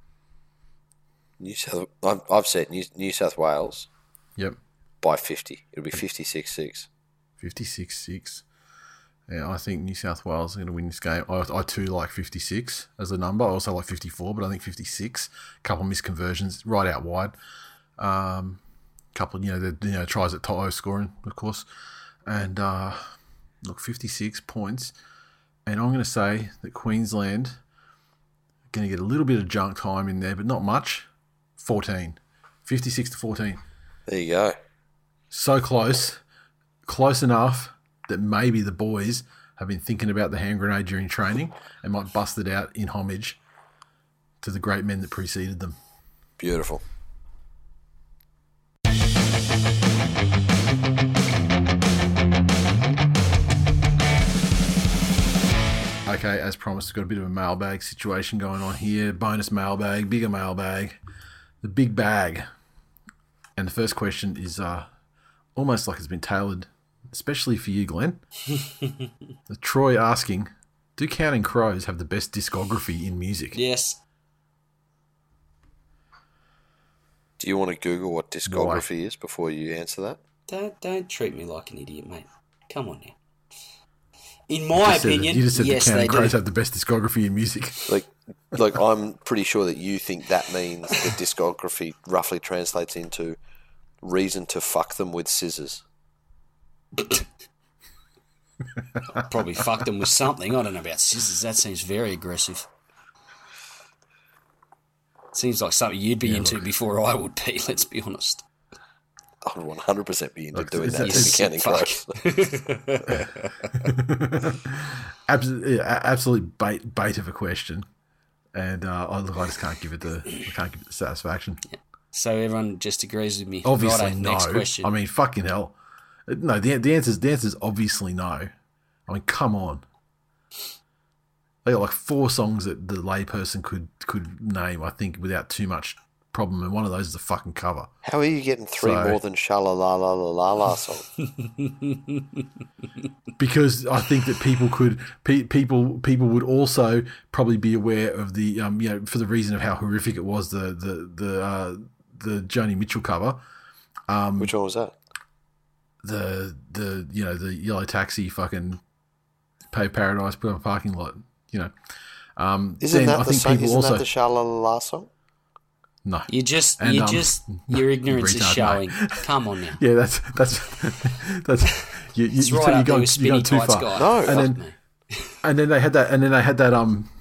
I've said New South Wales. Yep. By 50. It'll be 56-6. 56-6. Yeah, I think New South Wales are going to win this game. I too like 56 as a number. I also like 54, but I think 56. Couple of misconversions right out wide. Couple, tries at Toto scoring, of course. And look, 56 points. And I'm going to say that Queensland are going to get a little bit of junk time in there, but not much. 14. 56 to 14. There you go. So close. Close enough that maybe the boys have been thinking about the hand grenade during training and might bust it out in homage to the great men that preceded them. Beautiful. Okay, as promised, we've got a bit of a mailbag situation going on here. Bonus mailbag, bigger mailbag, the big bag. And the first question is almost like it's been tailored especially for you, Glenn. Troy asking, do Counting Crows have the best discography in music? Yes. Do you want to Google what discography is before you answer that? Don't treat me like an idiot, mate. Come on now. In my opinion, you just said yes, the Counting they Crows do. have the best discography in music. Like I'm pretty sure that you think that means that discography roughly translates into reason to fuck them with scissors. Probably fucked them with something. I don't know about scissors. That seems very aggressive. Seems like something you'd be into before I would be, let's be honest. I would 100% be into doing that to Counting Crows. Absolute bait of a question. And I just can't give it the satisfaction. Yeah. So everyone just agrees with me. Obviously, Righto, no. Next question. I mean, fucking hell. No, the answer's obviously no. I mean, come on. They got like 4 songs that the layperson could name, I think, without too much problem, and one of those is a fucking cover. How are you getting 3 more than Sha-la-la-la-la-la song? Because I think that people would also probably be aware of the for the reason of how horrific it was the Joni Mitchell cover. Which one was that? The yellow taxi fucking pay paradise put on a parking lot. Isn't that the song? Isn't that the Sha-la-la-la song? No, your ignorance is showing. Come on now. Yeah, that's you. It's You're right up there going with Spinny too Tights far. guy. No, and then they had that. Then they had that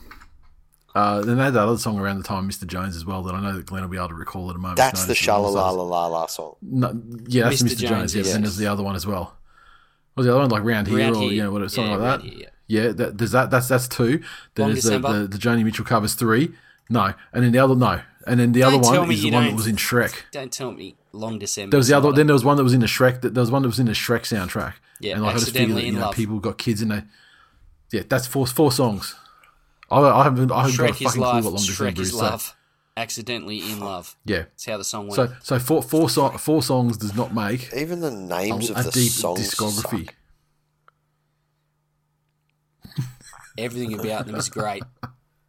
other song around the time, Mr. Jones, as well. That I know that Glenn will be able to recall at a moment. that's the Sha-la-la-la-la song. No, yeah, that's Mr. Mr. Jones. Yes, yes. and there's the other one as well. Was the other one like Round Here Round or Here. something like that? Here, Yeah, that's 2. Then Long there's December? the Joni Mitchell covers 3. No, and then the other and then the Don't other tell one me is you the one don't- that was in Shrek. Don't tell me Long December. There was the other. Then there was one that was in the Shrek. There was one that was in the Shrek soundtrack. Yeah, and like, I just figured Accidentally that, in Love. people got kids in there. Yeah, that's 4 songs. I haven't got a Shrek fucking is clue love. what Long December Shrek is so- love. Accidentally in love. Yeah. That's how the song went. So four songs does not make Even the names a of the deep songs discography. suck. Everything about them is great.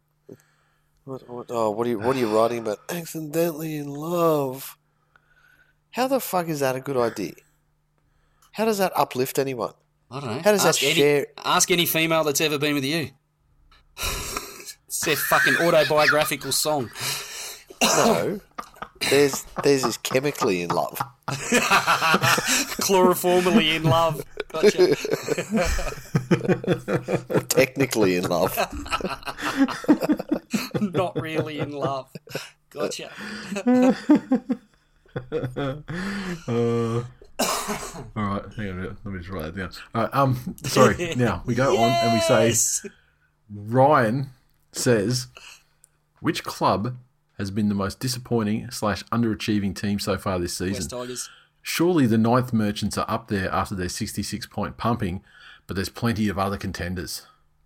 What are you writing about? Accidentally in love. How the fuck is that a good idea? How does that uplift anyone? I don't know. How does that share? Ask any female that's ever been with you. It's their fucking autobiographical song. No. There's this chemically in love. Chloroformally in love. Gotcha. Or technically in love. Not really in love. Gotcha. All right, hang on a minute. Let me just write that down. All right, sorry. Now we go on and we say, Ryan says, which club has been the most disappointing / underachieving team so far this season? West Tigers. Surely the Ninth Merchants are up there after their 66-point pumping, but there's plenty of other contenders.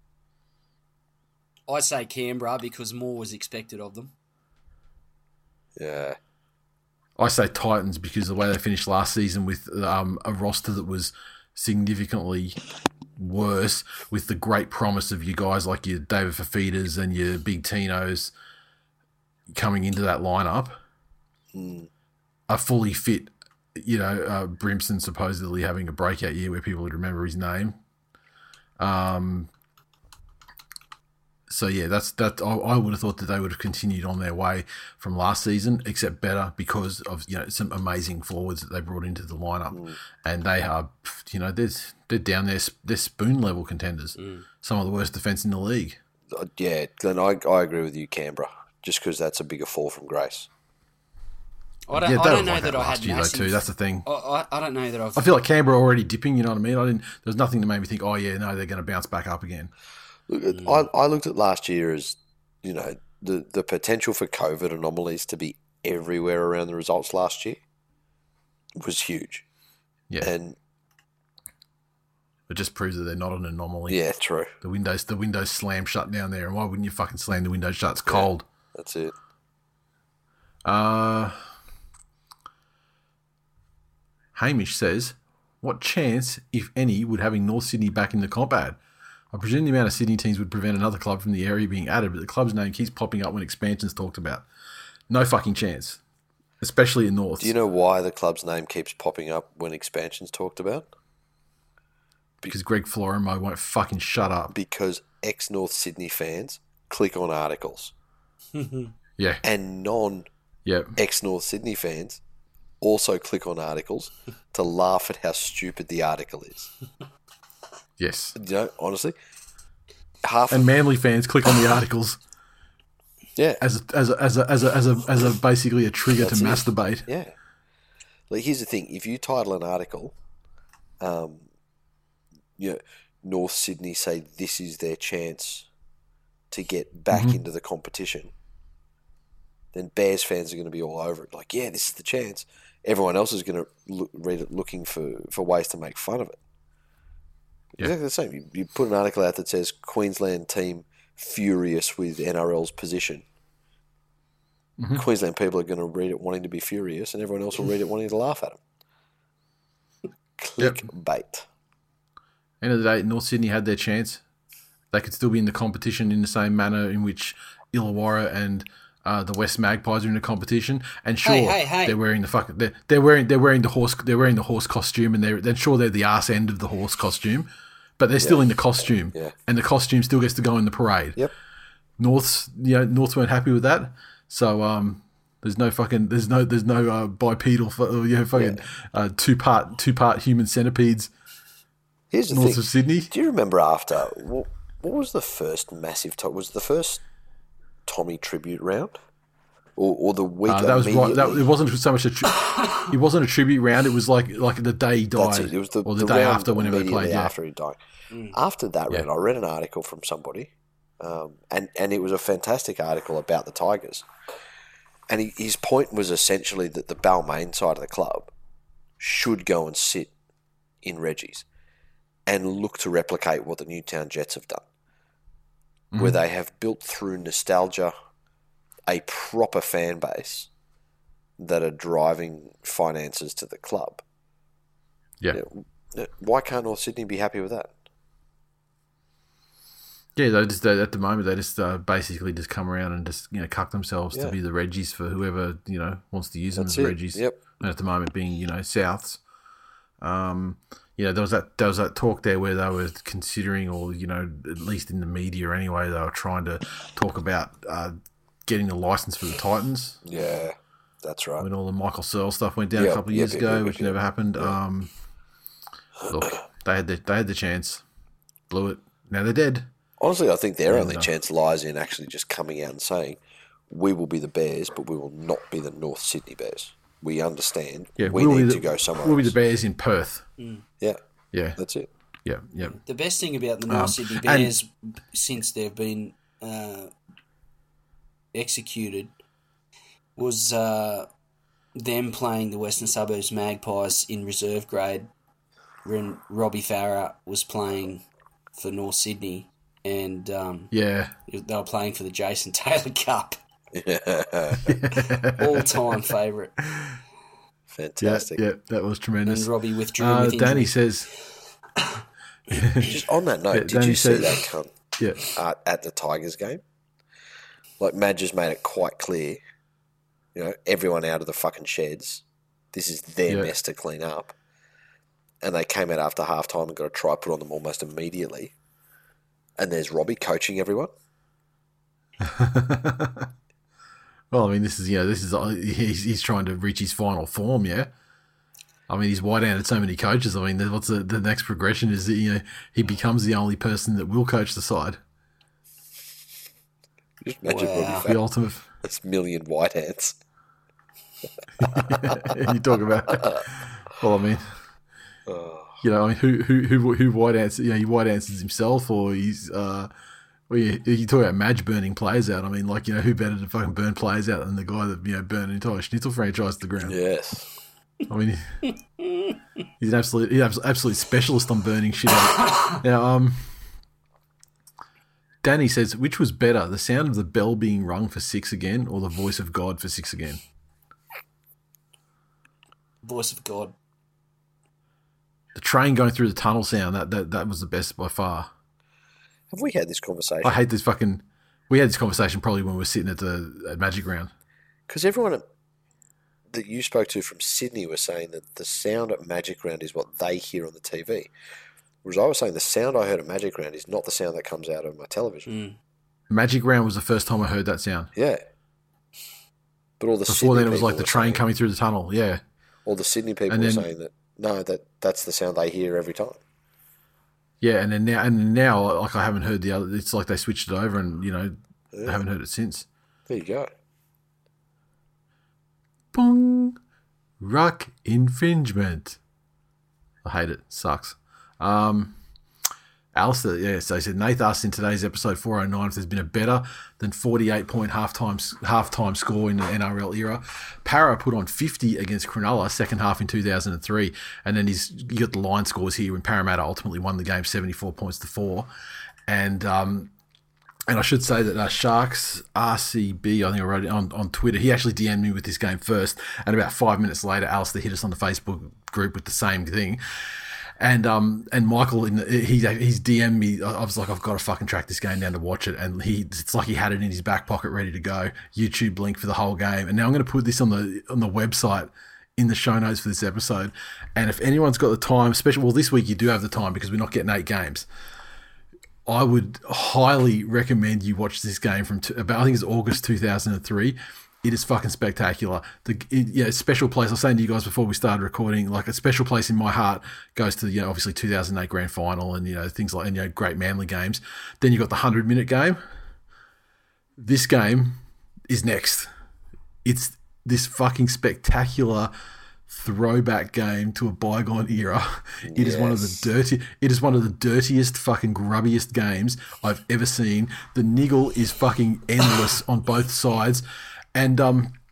I say Canberra because more was expected of them. Yeah. I say Titans because the way they finished last season with a roster that was significantly worse, with the great promise of you guys like your David Fafitas and your Big Tinos coming into that lineup, a fully fit, Brimson supposedly having a breakout year where people would remember his name. So yeah, that's that. I would have thought that they would have continued on their way from last season, except better because of some amazing forwards that they brought into the lineup, and they are, they're down there, they're spoon level contenders. Some of the worst defense in the league. Yeah, Glenn, I agree with you, Canberra, just because that's a bigger fall from grace. I don't know that I had massive... though too. That's the thing. I don't know that I've... I feel like Canberra already dipping. You know what I mean? There's nothing that made me think, oh yeah, no, they're going to bounce back up again. Look, I looked at last year as, the potential for COVID anomalies to be everywhere around the results last year was huge. Yeah. And it just proves that they're not an anomaly. Yeah, true. The windows slam shut down there, and why wouldn't you fucking slam the windows shut? It's cold. Yeah, that's it. Hamish says, what chance, if any, would having North Sydney back in the comp add? I presume the amount of Sydney teams would prevent another club from the area being added, but the club's name keeps popping up when expansion's talked about. No fucking chance. Especially in North. Do you know why the club's name keeps popping up when expansion's talked about? Because Greg Florimo won't fucking shut up. Because ex-North Sydney fans click on articles. Yeah. And ex-North Sydney fans also click on articles to laugh at how stupid the article is. Yes. Honestly, and Manly fans click on the articles. Yeah. As a basically a trigger to masturbate. Yeah. Like, here's the thing: if you title an article, North Sydney say this is their chance to get back into the competition, then Bears fans are going to be all over it. Like, yeah, this is the chance. Everyone else is going to read it looking for ways to make fun of it. Yeah. Exactly the same. You put an article out that says Queensland team furious with NRL's position. Mm-hmm. Queensland people are going to read it wanting to be furious, and everyone else will read it wanting to laugh at them. Clickbait. End of the day, North Sydney had their chance. They could still be in the competition in the same manner in which Illawarra and the West Magpies are in the competition. And sure, they're wearing the fucking they're wearing the horse costume, and they're the arse end of the horse costume, but they're still in the costume, and the costume still gets to go in the parade. Yep. North weren't happy with that, so there's no bipedal two-part human centipedes. Here's the north thing. Of Sydney. Do you remember after what was the first massive? Was the first Tommy tribute round, or the week? That was right. It wasn't so much it wasn't a tribute round. It was like the day he died. That's it. It was the day after, whenever they played. After he died. After that round, I read an article from somebody, and it was a fantastic article about the Tigers. And his point was essentially that the Balmain side of the club should go and sit in Reggie's and look to replicate what the Newtown Jets have done, where they have built through nostalgia a proper fan base that are driving finances to the club. Yeah. Why can't North Sydney be happy with that? Yeah, at the moment they just basically just come around and just cuck themselves to be the Reggies for whoever wants to use them as Reggies. Yep. And at the moment being Souths. There was that talk there where they were considering, or at least in the media anyway, they were trying to talk about getting the license for the Titans. Yeah, that's right. When all the Michael Searle stuff went down a couple of years ago, which never happened. Yeah. Look, they had the chance, blew it. Now they're dead. Honestly, I think their only chance lies in actually just coming out and saying, "We will be the Bears, but we will not be the North Sydney Bears. We understand. We need to go somewhere We'll else. be the Bears in Perth." Yeah. Yeah. That's it. Yeah. The best thing about the North Sydney Bears, since they've been executed, was them playing the Western Suburbs Magpies in reserve grade when Robbie Farah was playing for North Sydney, and they were playing for the Jason Taylor Cup. All-time favourite. Fantastic. Yeah, that was tremendous. And Robbie withdrew with Danny injury. says... Just on that note, did you see that cunt at the Tigers game? Like, Madge has made it quite clear, everyone out of the fucking sheds. This is their mess to clean up. And they came out after halftime and got a try put on them almost immediately. And there's Robbie coaching everyone. Well, I mean, he's trying to reach his final form, yeah. I mean, he's wide-handed so many coaches. I mean, what's the next progression is that he becomes the only person that will coach the side. Just imagine Robbie the ultimate. That's million white hands. You talk about. Well, I mean, who white answers? He white answers himself, or he's. You talk about Madge burning players out. I mean, who better to fucking burn players out than the guy that burned an entire Schnitzel franchise to the ground? Yes. I mean, he's an absolute specialist on burning shit out. Now, Danny says, which was better, the sound of the bell being rung for 6 again, or the voice of God for 6 again? Voice of God. The train going through the tunnel sound, that was the best by far. Have we had this conversation? I hate this fucking... We had this conversation probably when we were sitting at Magic Round. Because everyone that you spoke to from Sydney were saying that the sound at Magic Round is what they hear on the TV. Whereas I was saying the sound I heard at Magic Round is not the sound that comes out of my television. Magic Round was the first time I heard that sound. Yeah. But all the Before Sydney then it was like the train coming through the tunnel, yeah. All the Sydney people were saying that, no, that's the sound they hear every time. Yeah, and now, like, I haven't heard the other. It's like they switched it over, and I haven't heard it since. There you go. Bong, ruck infringement. I hate it. Sucks. Alistair, so he said, Nath asked in today's episode 409 if there's been a better than 48-point halftime score in the NRL era. Para put on 50 against Cronulla, second half in 2003, and then you got the line scores here when Parramatta ultimately won the game 74 points to 4. And I should say that Sharks RCB, I think I wrote it on Twitter, he actually DM'd me with this game first, and about 5 minutes later, Alistair hit us on the Facebook group with the same thing. And Michael, he's DM'd me. I was like, I've got to fucking track this game down to watch it. And it's like he had it in his back pocket ready to go. YouTube link for the whole game. And now I'm going to put this on the website in the show notes for this episode. And if anyone's got the time, this week you do have the time because we're not getting 8 games. I would highly recommend you watch this game from I think it's August 2003. It is fucking spectacular. Special place. I was saying to you guys before we started recording, like, a special place in my heart goes to obviously 2008 grand final and things like, and great Manly games. Then you got the 100-minute game. This game is next. It's this fucking spectacular throwback game to a bygone era. It is one of the dirtiest, fucking grubbiest games I've ever seen. The niggle is fucking endless on both sides. And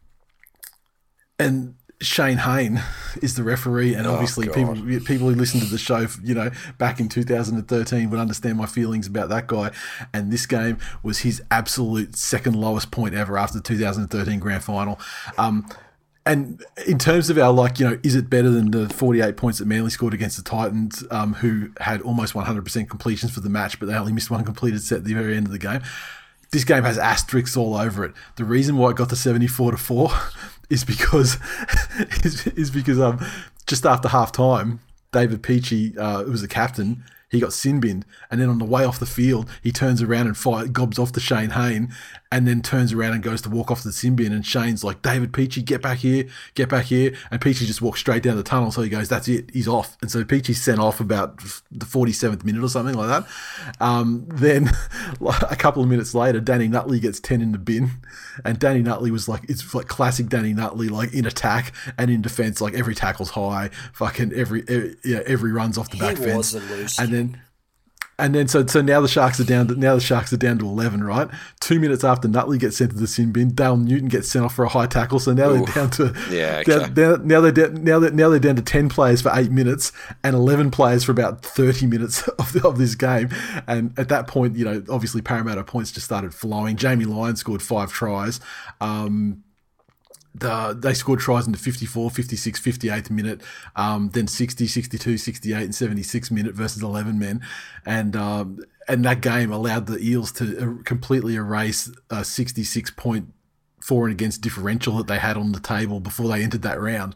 Shane Hayne is the referee, and obviously people who listen to the show, back in 2013 would understand my feelings about that guy. And this game was his absolute second lowest point ever after the 2013 grand final. And in terms of our, like, you know, is it better than the 48 points that Manly scored against the Titans, who had almost 100% completions for the match, but they only missed one completed set at the very end of the game? This game has asterisks all over it. The reason why it got to 74-4 is because just after half time, David Peachey, who was the captain, he got sin-binned, and then on the way off the field, he turns around and gobs off to Shane Hayne, and then turns around and goes to walk off to the sin bin, and Shane's like, David Peachey, get back here, and Peachey just walks straight down the tunnel, so he goes, that's it, he's off. And so Peachey's sent off about the 47th minute or something like that. Then a couple of minutes later, Danny Nutley gets 10 in the bin, and Danny Nutley was like, it's like classic Danny Nutley, like in attack and in defence, like every tackle's high, fucking every run's off the back fence. And then so now the Sharks are down to 11, right? 2 minutes after Nutley gets sent to the sin bin, Dale Newton gets sent off for a high tackle. So now they're down to now they're down to 10 players for 8 minutes and 11 players for about 30 minutes of this game. And at that point, you know, obviously Parramatta points just started flowing. Jamie Lyon scored 5 tries. They scored tries in the 54, 56, 58th minute, then 60, 62, 68, and 76 minute versus 11 men. And that game allowed the Eels to completely erase a 66-point for and against differential that they had on the table before they entered that round.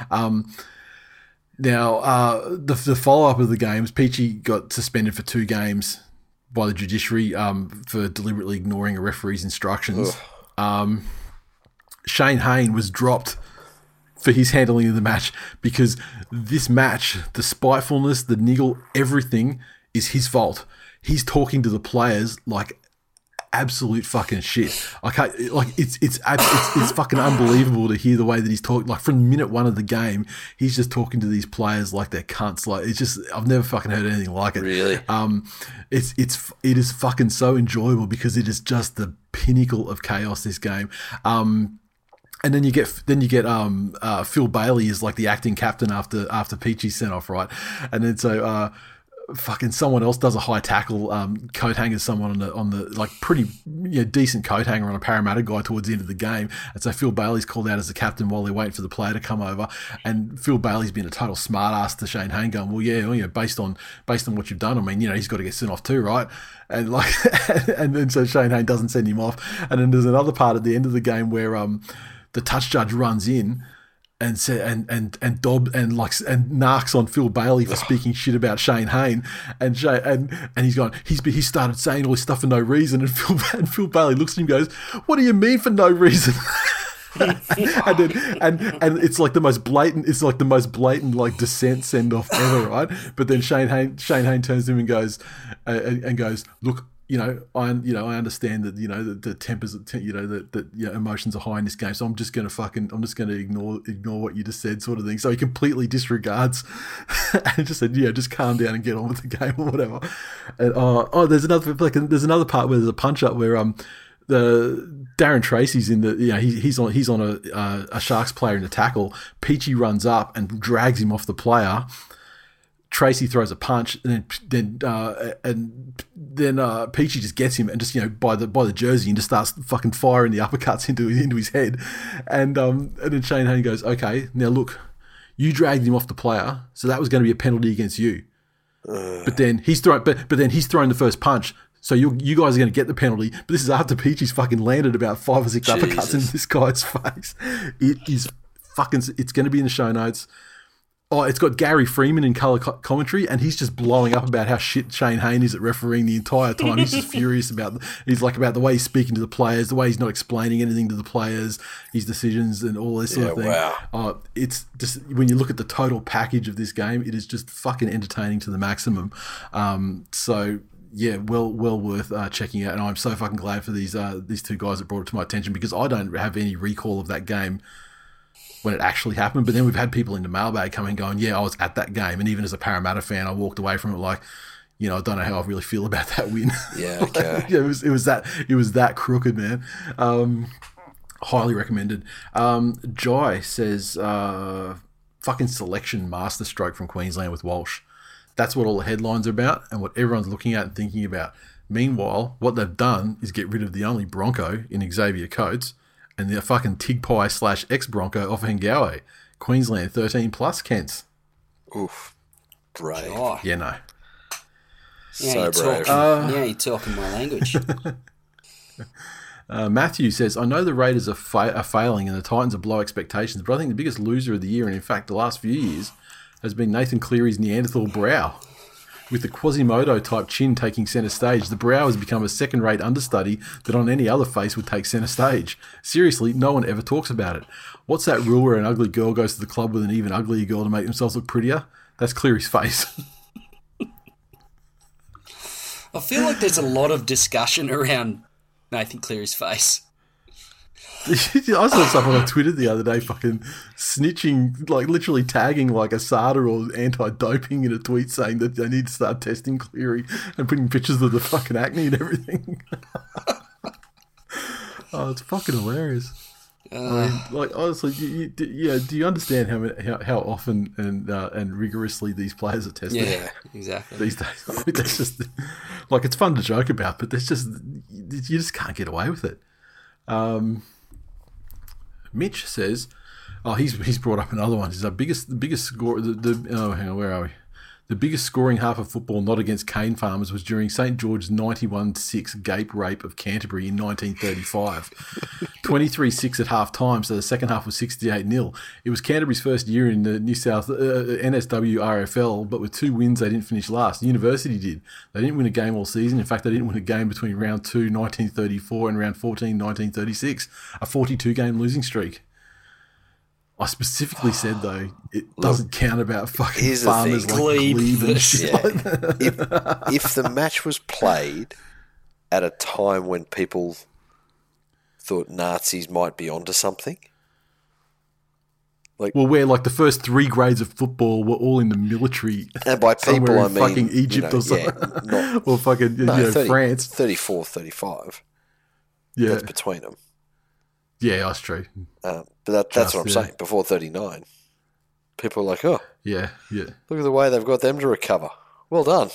The follow-up of the games, Peachey got suspended for 2 games by the judiciary for deliberately ignoring a referee's instructions. Shane Hayne was dropped for his handling of the match because this match, the spitefulness, the niggle, everything is his fault. He's talking to the players like absolute fucking shit. It's fucking unbelievable to hear the way that he's talking. Like from minute one of the game, he's just talking to these players like they're cunts. Like it's just, I've never fucking heard anything like it. Really? It is fucking so enjoyable because it is just the pinnacle of chaos, this game. And then you get Phil Bailey is like the acting captain after Peachey sent off, right? And then so fucking someone else does a high tackle, coat hangers someone on the like pretty decent coat hanger on a Parramatta guy towards the end of the game. And so Phil Bailey's called out as the captain while they're waiting for the player to come over. And Phil Bailey's been a total smart ass to Shane Hayne, going, well, based on what you've done, I mean, he's got to get sent off too, right? And like, and then so Shane Hayne doesn't send him off. And then there's another part at the end of the game where the touch judge runs in and narks on Phil Bailey for speaking shit about Shane Hayne, and he's gone. He started saying all this stuff for no reason, and Phil Bailey looks at him and goes, "What do you mean for no reason?" and it's like the most blatant like dissent send off ever, right? But then Shane Hayne turns to him and goes, "Look, I understand that the tempers, that emotions are high in this game. So I'm just gonna ignore what you just said, sort of thing." So he completely disregards and just said, just calm down and get on with the game or whatever. And there's another part where there's a punch up where the Darren Tracy's in the he's on a Sharks player in a tackle. Peachey runs up and drags him off the player. Tracy throws a punch, and then Peachey just gets him and just by the jersey and just starts fucking firing the uppercuts into his head, and then Shane Hayne goes, "Okay, now look, you dragged him off the player, so that was going to be a penalty against you. But then he's thrown the first punch, so you guys are going to get the penalty. But this is after Peachey's fucking landed about 5 or 6 uppercuts in this guy's face. It is fucking. It's going to be in the show notes." Oh, it's got Gary Freeman in colour commentary, and he's just blowing up about how shit Shane Hayne is at refereeing the entire time. He's just furious about the way he's speaking to the players, the way he's not explaining anything to the players, his decisions, and all this sort of thing. Wow. It's just, when you look at the total package of this game, it is just fucking entertaining to the maximum. So yeah, well worth checking out, and I'm so fucking glad for these 2 guys that brought it to my attention, because I don't have any recall of that game when it actually happened. But then we've had people in the mailbag coming going, I was at that game, and even as a Parramatta fan, I walked away from it like, I don't know how I really feel about that win. Yeah, okay. It was that crooked, man. Highly recommended. Jai says, fucking selection masterstroke from Queensland with Walsh. That's what all the headlines are about and what everyone's looking at and thinking about. Meanwhile, what they've done is get rid of the only Bronco in Xavier Coates And the fucking Tigpie / ex-Bronco off Hengawe. Queensland 13 plus, Kents. Oof. Brave. Oh, Yeah, no. So brave. You're talking my language. Matthew says, I know the Raiders are failing and the Titans are below expectations, but I think the biggest loser of the year, and in fact the last few years, has been Nathan Cleary's Neanderthal brow. With the Quasimodo-type chin taking centre stage, the brow has become a second-rate understudy that on any other face would take centre stage. Seriously, no one ever talks about it. What's that rule where an ugly girl goes to the club with an even uglier girl to make themselves look prettier? That's Cleary's face. I feel like there's a lot of discussion around Nathan Cleary's face. I saw stuff on Twitter the other day fucking snitching, like literally tagging like ASADA or anti-doping in a tweet saying that they need to start testing Cleary and putting pictures of the fucking acne and everything. Oh, it's fucking hilarious. I mean, like honestly, do you understand how often and rigorously these players are tested? Yeah, exactly. These days, I mean, that's just like it's fun to joke about, but there's just you just can't get away with it. Mitch says, he's brought up another one. He's the biggest score. Hang on, where are we? The biggest scoring half of football not against cane farmers was during St George's 91-6 gape rape of Canterbury in 1935. 23-6 at half time, so the second half was 68-0. It was Canterbury's first year in the New South NSW RFL, but with 2 wins they didn't finish last. The University did. They didn't win a game all season. In fact, they didn't win a game between round 2, 1934 and round 14, 1936. A 42-game losing streak. I specifically said, though, it doesn't count about fucking farmers like Glebe and shit like that. If the match was played at a time when people thought Nazis might be onto something. Where like the first 3 grades of football were all in the military. And by people, I mean fucking Egypt or something. Or fucking 30, France. 34, 35. Yeah. That's between them. Yeah, that's true. But that's what I'm saying. Before 39, people are like, oh, yeah. Look at the way they've got them to recover. Well done.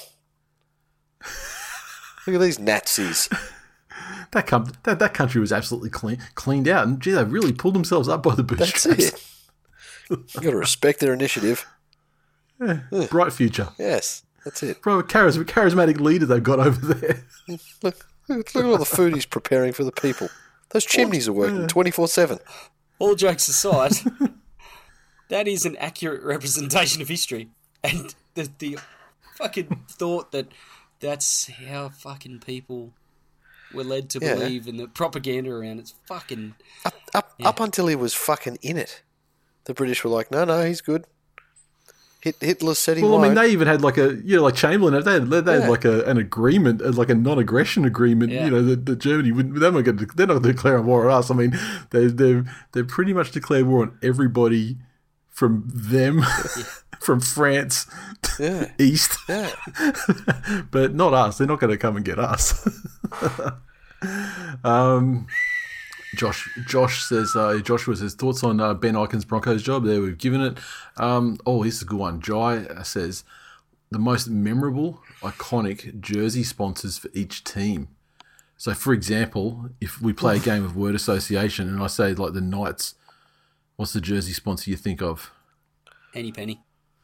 Look at these Nazis. That country was absolutely cleaned out, and gee, they really pulled themselves up by the bootstraps. That's it. You've got to respect their initiative. Yeah. Bright future. Yes, that's it. Bro, charismatic leader they've got over there. Look at all the food he's preparing for the people. Those chimneys are working 24/7. All jokes aside, that is an accurate representation of history. And the fucking thought that that's how fucking people were led to believe in the propaganda around it's fucking... Up until he was fucking in it. The British were like, no, he's good. Hitler said he won't. I mean, they even had like like Chamberlain, they had like an agreement, like a non-aggression agreement. Yeah. That Germany wouldn't. They're not going to declare war on us. I mean, they've pretty much declared war on everybody from them, from France east, but not us. They're not going to come and get us. Josh says, Joshua says, thoughts on Ben Ikin's Broncos job? There, we've given it. This is a good one. Jai says, the most memorable, iconic jersey sponsors for each team. So, for example, if we play a game of word association and I say, like, the Knights, what's the jersey sponsor you think of? Henny Penny.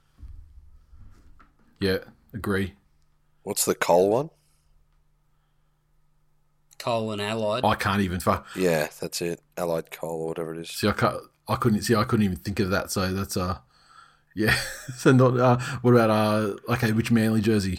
Yeah, agree. What's the Coal one? Coal and Allied. I can't even fuck. Yeah, that's it. Allied Coal or whatever it is. See, I couldn't even think of that. So that's yeah. So not. What about which Manly jersey?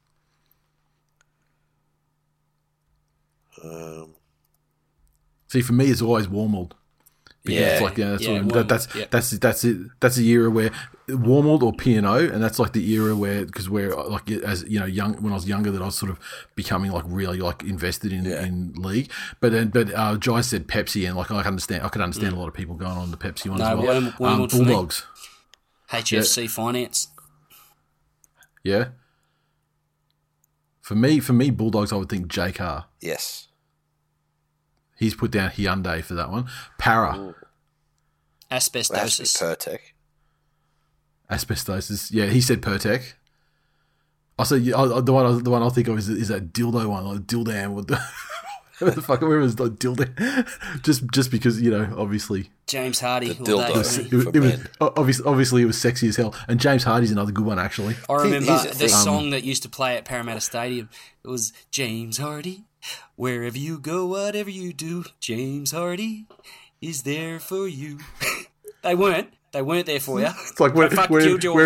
See, for me, it's always Warmold. Because that's it. That's the era where Warmold or P&O, and that's like the era where like as you know, when I was younger, that I was sort of becoming like really like invested in league. But Jai said Pepsi, and like I could understand a lot of people going on the Pepsi one as well. Bulldogs, HFC Finance. Yeah. For me, Bulldogs, I would think JCar. Yes. He's put down Hyundai for that one. Para. Ooh. Asbestosis. Pertec. Asbestosis. Yeah, he said Pertec. I said the one I think of is that dildo one, like Dildam with the Where the fuck? Where was like dildo? Just because obviously. James Hardy. The dildo. It was obviously it was sexy as hell, and James Hardy's another good one actually. I remember the song that used to play at Parramatta Stadium. It was James Hardy, wherever you go, whatever you do, James Hardy is there for you. They weren't there for you. It's like wherever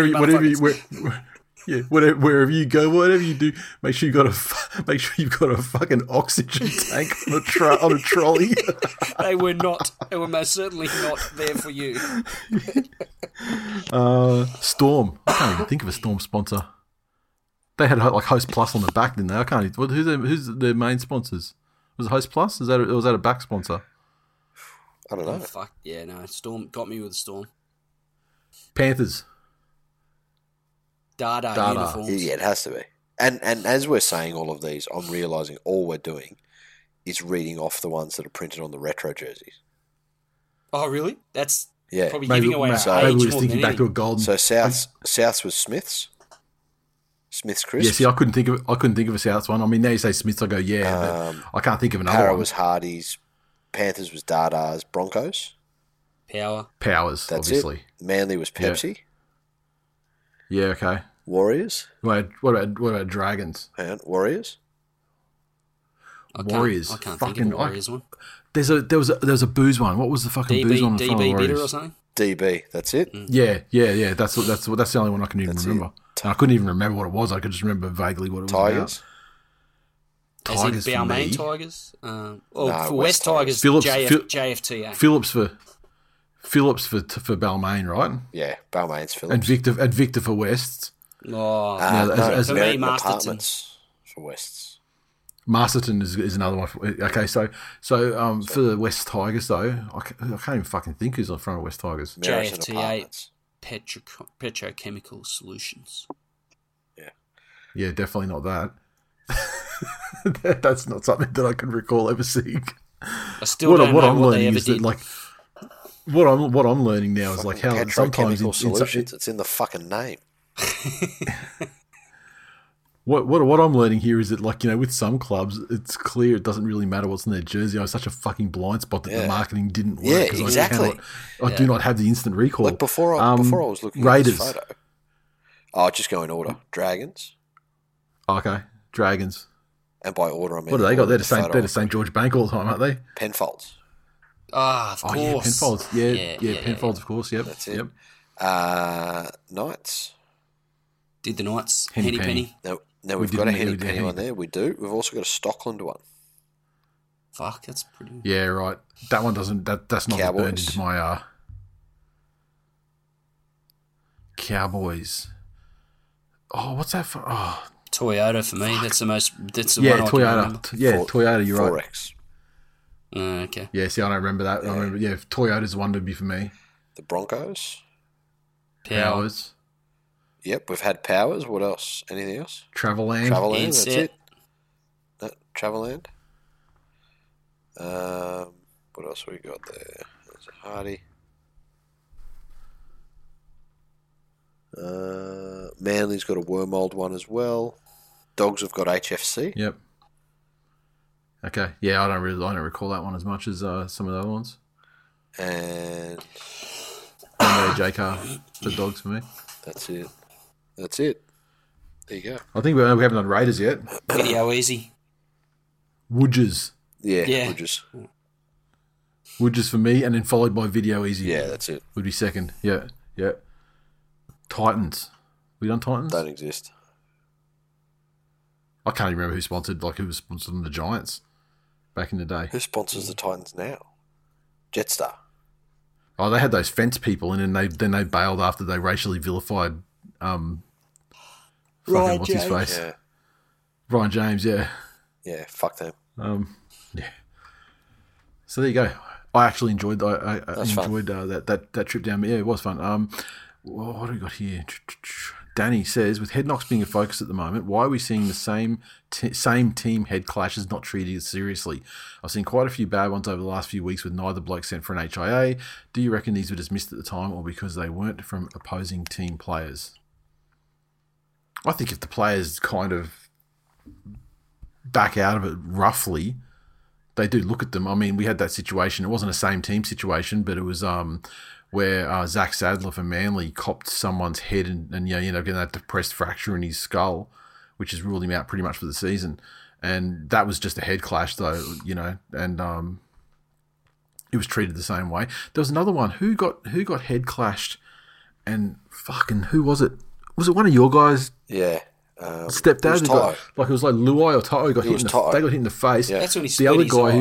you go, whatever you do, make sure you've got a fucking oxygen tank on a trolley. They were not. They were most certainly not there for you. Storm. I can't even think of a Storm sponsor. They had like Host Plus on the back, didn't they? I can't. Who's their main sponsors? Was it Host Plus? Was that a back sponsor? I don't know. Oh, fuck yeah, no. Storm got me with the Storm. Panthers. Dada uniforms. Yeah, it has to be. And as we're saying all of these, I'm realising all we're doing is reading off the ones that are printed on the retro jerseys. Oh, really? That's probably maybe, giving away our age maybe we're more just thinking than back to a golden. So Souths was Smiths. Smiths Crisps. Yeah, see, I couldn't think of a Souths one. I mean, now you say Smiths, I go but I can't think of another Para one. was Hardy's. Panthers was Dada's. Broncos. Powers, That's obviously. it. Manly was Pepsi. Yeah, okay. Warriors. What about Dragons? Hang on, Warriors. Warriors. I can't think of a Warriors one. There was a booze one. What was the fucking booze one in front of the DB Warriors? bitter or something? DB. That's it. Yeah. That's the only one I can even remember. And I couldn't even remember what it was. I could just remember vaguely what it was Tigers. about. As in Balmain Tigers? For West Tigers, JFTA. Phillips for Balmain, right? Yeah, Balmain's Phillips. And Victor for Wests. Oh, as for me, American Masterton. Apartments for Wests. Masterton is another one. Okay, so for the West Tigers though, I can't even fucking think who's in front of West Tigers. JFTA Petrochemical Solutions. Yeah, definitely not that. That's not something that I can recall ever seeing. I still don't know what they ever did. That, like, what I'm learning now is like how sometimes it's in the fucking name. What I'm learning here is that, like, with some clubs, it's clear it doesn't really matter what's in their jersey. I was such a fucking blind spot that the marketing didn't work. Yeah, exactly. I do not have the instant recall. Like before I was looking Raiders. at this photo. Oh, just go in order. Dragons. Okay, Dragons. And by order, I mean... What do they got? They're the St. George Bank all the time, aren't they? Penfolds. Of course. Yeah, Penfolds. Yeah, Penfolds, of course. Yep. That's it. Yep. Knights. Did the Knights. Henny Penny. No, we've got a Henny Penny one there. We do. We've also got a Stockland one. Fuck, that's pretty... Yeah, right. That one doesn't... That's not Cowboys. burned into my... Cowboys. Oh, what's that for? Oh... Toyota for me. That's the one I can remember. Toyota, you're right. Forex. Okay. Yeah, see, I don't remember that. I remember, Toyota's one to be for me. The Broncos. Powers. Yep, we've had Powers. What else? Anything else? Travelland. That's it. No, Travelland. What else we got there? There's a Hardy. Manly's got a Wormold one as well. Dogs have got HFC. Yep. Okay. Yeah, I don't recall that one as much as some of the other ones. And J-Car for Dogs for me. That's it. There you go. I think we haven't done Raiders yet. Video easy. Woodges. Yeah. Woodges for me, and then followed by Video Easy. Yeah, that's it. Would be second. Yeah. Titans. We done Titans? Don't exist. I can't even remember who was sponsored on the Giants back in the day. Who sponsors the Titans now? Jetstar. Oh, they had those fence people, and then they bailed after they racially vilified. What's his face? Yeah. Ryan James. Yeah. Yeah. Fuck them. Yeah. So there you go. I actually enjoyed. I enjoyed that trip down. Yeah, it was fun. What do we got here? Danny says, with head knocks being a focus at the moment, why are we seeing the same team head clashes not treated seriously? I've seen quite a few bad ones over the last few weeks with neither bloke sent for an HIA. Do you reckon these were dismissed at the time or because they weren't from opposing team players? I think if the players kind of back out of it roughly, they do look at them. I mean, we had that situation. It wasn't a same team situation, but it was where Zach Sadler for Manly copped someone's head and getting that depressed fracture in his skull, which has ruled him out pretty much for the season. And that was just a head clash, though, and it was treated the same way. There was another one who got head clashed, and fucking who was it? Was it one of your guys? Yeah. Stepdad, it was like Luai or Toto got hit. They got hit in the face. Yeah. That's when he the other guy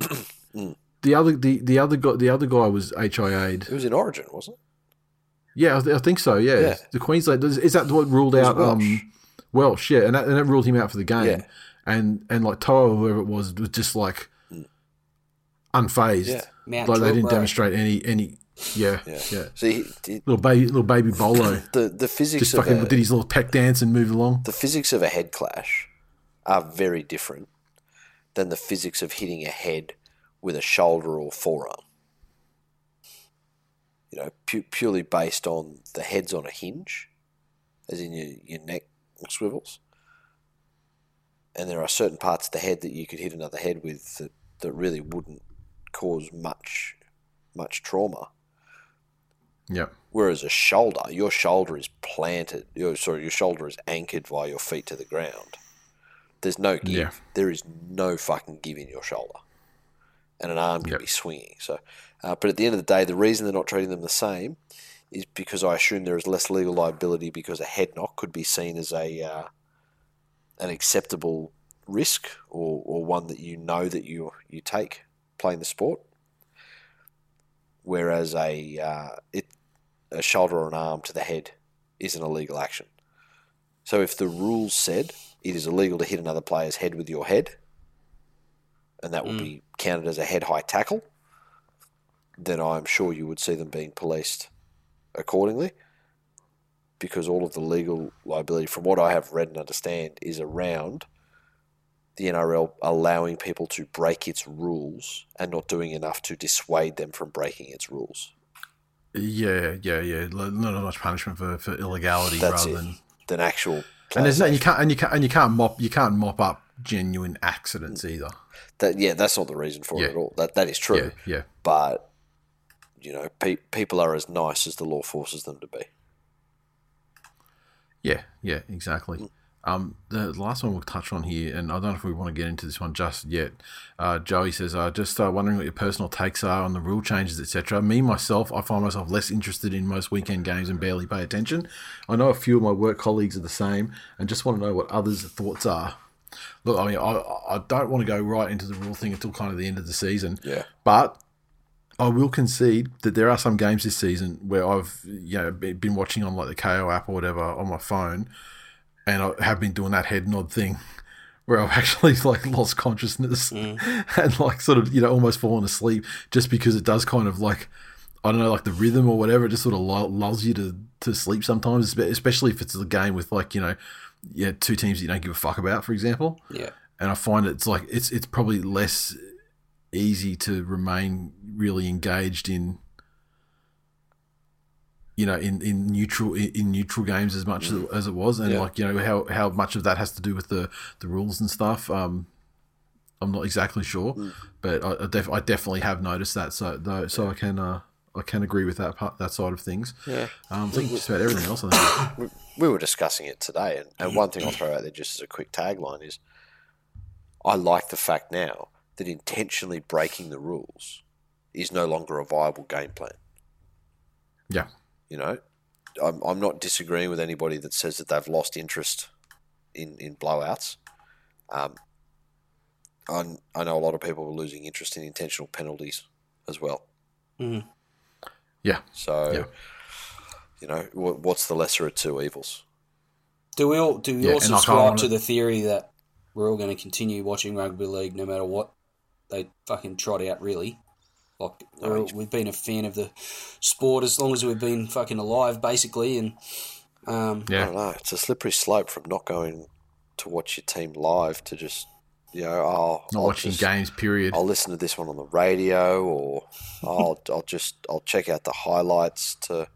the other guy was HIA'd. It was in Origin, wasn't it? Yeah, I think so. Yeah. The Queensland is that what ruled out Welsh? Yeah, and that ruled him out for the game. Yeah. And like Toto or whoever it was just like unfazed. Yeah. Like they didn't demonstrate any. Yeah. See, little baby Bolo. The physics just fucking did his little peck dance and move along. The physics of a head clash are very different than the physics of hitting a head with a shoulder or forearm. Purely based on the head's on a hinge, as in your neck swivels, and there are certain parts of the head that you could hit another head with that really wouldn't cause much trauma. Yeah. Whereas a shoulder, your shoulder is planted. Your shoulder is anchored via your feet to the ground. There's no give. Yeah. There is no fucking give in your shoulder, and an arm can be swinging. So, but at the end of the day, the reason they're not treating them the same is because I assume there is less legal liability because a head knock could be seen as an acceptable risk or one that that you take playing the sport. Whereas a shoulder or an arm to the head is an illegal action. So if the rules said it is illegal to hit another player's head with your head, and that will be counted as a head-high tackle, then I'm sure you would see them being policed accordingly, because all of the legal liability, from what I have read and understand, is around the NRL allowing people to break its rules and not doing enough to dissuade them from breaking its rules. Yeah. Not much punishment for illegality than actual. And you can't mop up genuine accidents either. That's not the reason for it at all. That is true. Yeah. But people are as nice as the law forces them to be. Yeah, exactly. The last one we'll touch on here, and I don't know if we want to get into this one just yet. Joey says, just wondering what your personal takes are on the rule changes, etc. Me, myself, I find myself less interested in most weekend games and barely pay attention. I know a few of my work colleagues are the same, and just want to know what others' thoughts are. Look, I mean, I don't want to go right into the rule thing until kind of the end of the season. Yeah. But I will concede that there are some games this season where I've been watching on like the KO app or whatever on my phone, and I have been doing that head nod thing where I've actually like lost consciousness and like sort of, almost fallen asleep just because it does kind of like, I don't know, like the rhythm or whatever, it just sort of lulls you to sleep sometimes, especially if it's a game with like, two teams you don't give a fuck about, for example. Yeah. And I find it's like, it's probably less easy to remain really engaged in, in neutral games as much as it was, and like how much of that has to do with the rules and stuff. I'm not exactly sure, but I definitely have noticed that. So I can agree with that side of things. Yeah, I think just about everything else. I think we were discussing it today, and one thing I'll throw out there just as a quick tagline is, I like the fact now that intentionally breaking the rules is no longer a viable game plan. Yeah. I'm not disagreeing with anybody that says that they've lost interest in blowouts. I know a lot of people are losing interest in intentional penalties as well. Mm-hmm. Yeah. So, what's the lesser of two evils? Do we all subscribe to the theory that we're all going to continue watching rugby league no matter what they fucking trot out, really? Like, we've been a fan of the sport as long as we've been fucking alive, basically, and I don't know. It's a slippery slope from not going to watch your team live to just not watching games. Period. I'll listen to this one on the radio, or I'll check out the highlights to,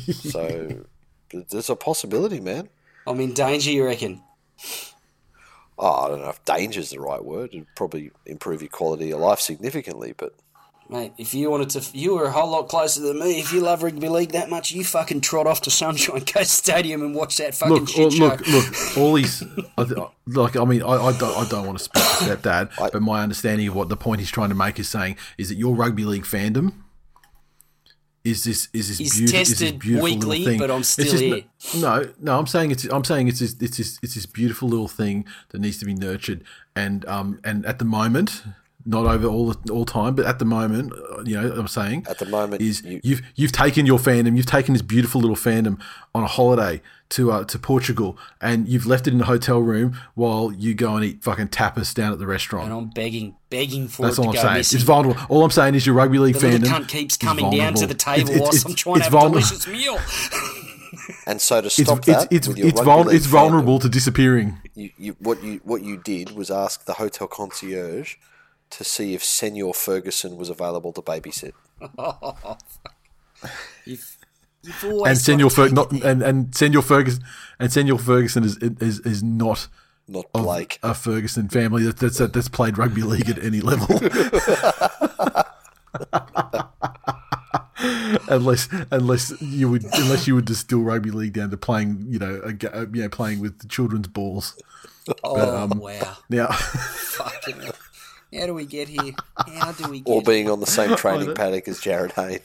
So there's a possibility, man. I'm in danger, you reckon? I don't know if danger's the right word. It'd probably improve your quality of life significantly, but... Mate, if you wanted to, you were a whole lot closer than me. If you love rugby league that much, you fucking trot off to Sunshine Coast Stadium and watch that fucking shit show. Look, all these, I don't want to speak to that, Dad, but my understanding of what the point he's trying to make is saying is that your rugby league fandom is this beautiful weekly, little thing. but I'm still here. No, I'm saying it's this beautiful little thing that needs to be nurtured, and at the moment. Not over all time, but at the moment, I'm saying at the moment is you've taken your fandom, you've taken this beautiful little fandom on a holiday to Portugal, and you've left it in a hotel room while you go and eat fucking tapas down at the restaurant. And I'm begging for That's it all to I'm go saying. missing. It's vulnerable. All I'm saying is your rugby league the fandom. The cunt keeps coming down to the table whilst I'm trying to have a delicious meal. And so to stop that, it's vulnerable to disappearing. What you did was ask the hotel concierge to see if Senor Ferguson was available to babysit. You've always Senor Ferguson is not Blake, a Ferguson family that's played rugby league at any level. unless you would distill rugby league down to playing, playing with the children's balls. Oh, wow! Now, fucking hell. How do we get here? Or being on the same training paddock as Jared Hayne.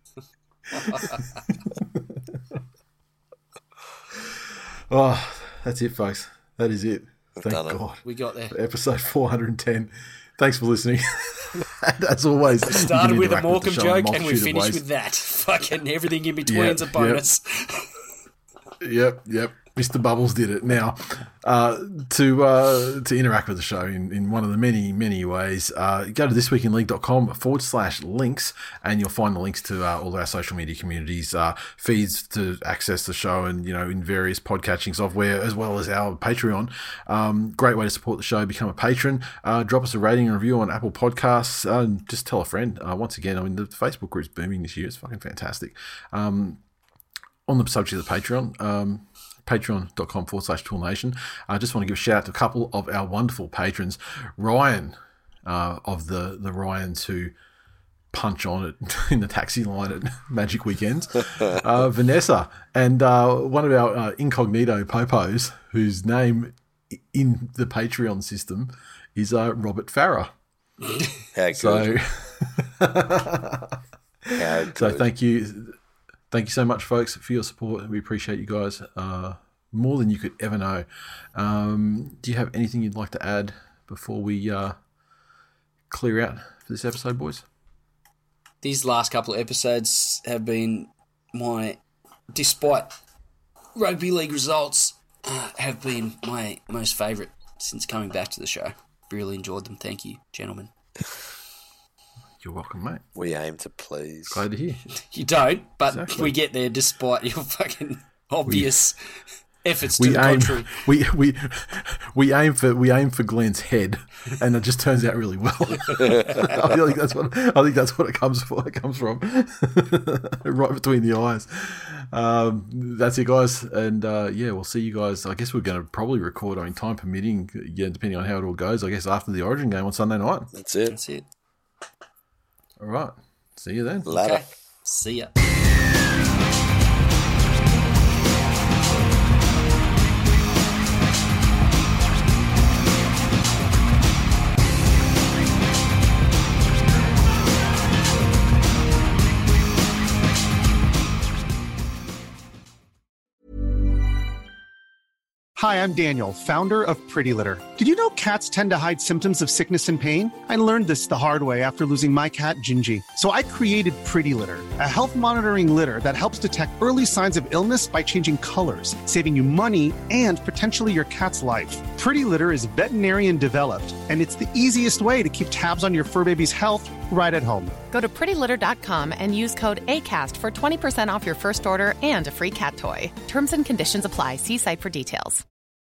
Oh, that's it, folks. That is it. Thank God. We got there. Episode 410. Thanks for listening. And as always, we started with a Morecambe joke and we finished with that. Fucking everything in between's a bonus. Yep. Mr. Bubbles did it. Now, to interact with the show in one of the many, many ways, go to thisweekinleague.com/links and you'll find the links to all of our social media communities, feeds to access the show and, in various podcatching software, as well as our Patreon. Great way to support the show. Become a patron. Drop us a rating and review on Apple Podcasts. Just tell a friend. Once again, the Facebook group's booming this year. It's fucking fantastic. On the subject of the Patreon, patreon.com/ToolNation. I just want to give a shout out to a couple of our wonderful patrons. Ryan, of the Ryans who punch on it in the taxi line at Magic Weekends. Vanessa, and one of our incognito popos, whose name in the Patreon system is Robert Farah. How good. So thank you. Thank you so much, folks, for your support. We appreciate you guys more than you could ever know. Do you have anything you'd like to add before we clear out for this episode, boys? These last couple of episodes have been despite rugby league results, have been my most favourite since coming back to the show. Really enjoyed them. Thank you, gentlemen. You're welcome, mate. We aim to please. Glad to hear. You don't, but exactly. We get there despite your fucking obvious efforts to the contrary. We aim for Glenn's head, and it just turns out really well. I think that's what it comes from. Right between the eyes. That's it, guys, and we'll see you guys. I guess we're going to probably record, time permitting, depending on how it all goes. I guess after the Origin game on Sunday night. That's it. All right. See you then. Later. Okay. See ya. Hi, I'm Daniel, founder of Pretty Litter. Did you know cats tend to hide symptoms of sickness and pain? I learned this the hard way after losing my cat, Gingy. So I created Pretty Litter, a health monitoring litter that helps detect early signs of illness by changing colors, saving you money and potentially your cat's life. Pretty Litter is veterinarian developed, and it's the easiest way to keep tabs on your fur baby's health right at home. Go to prettylitter.com and use code ACAST for 20% off your first order and a free cat toy. Terms and conditions apply. See site for details.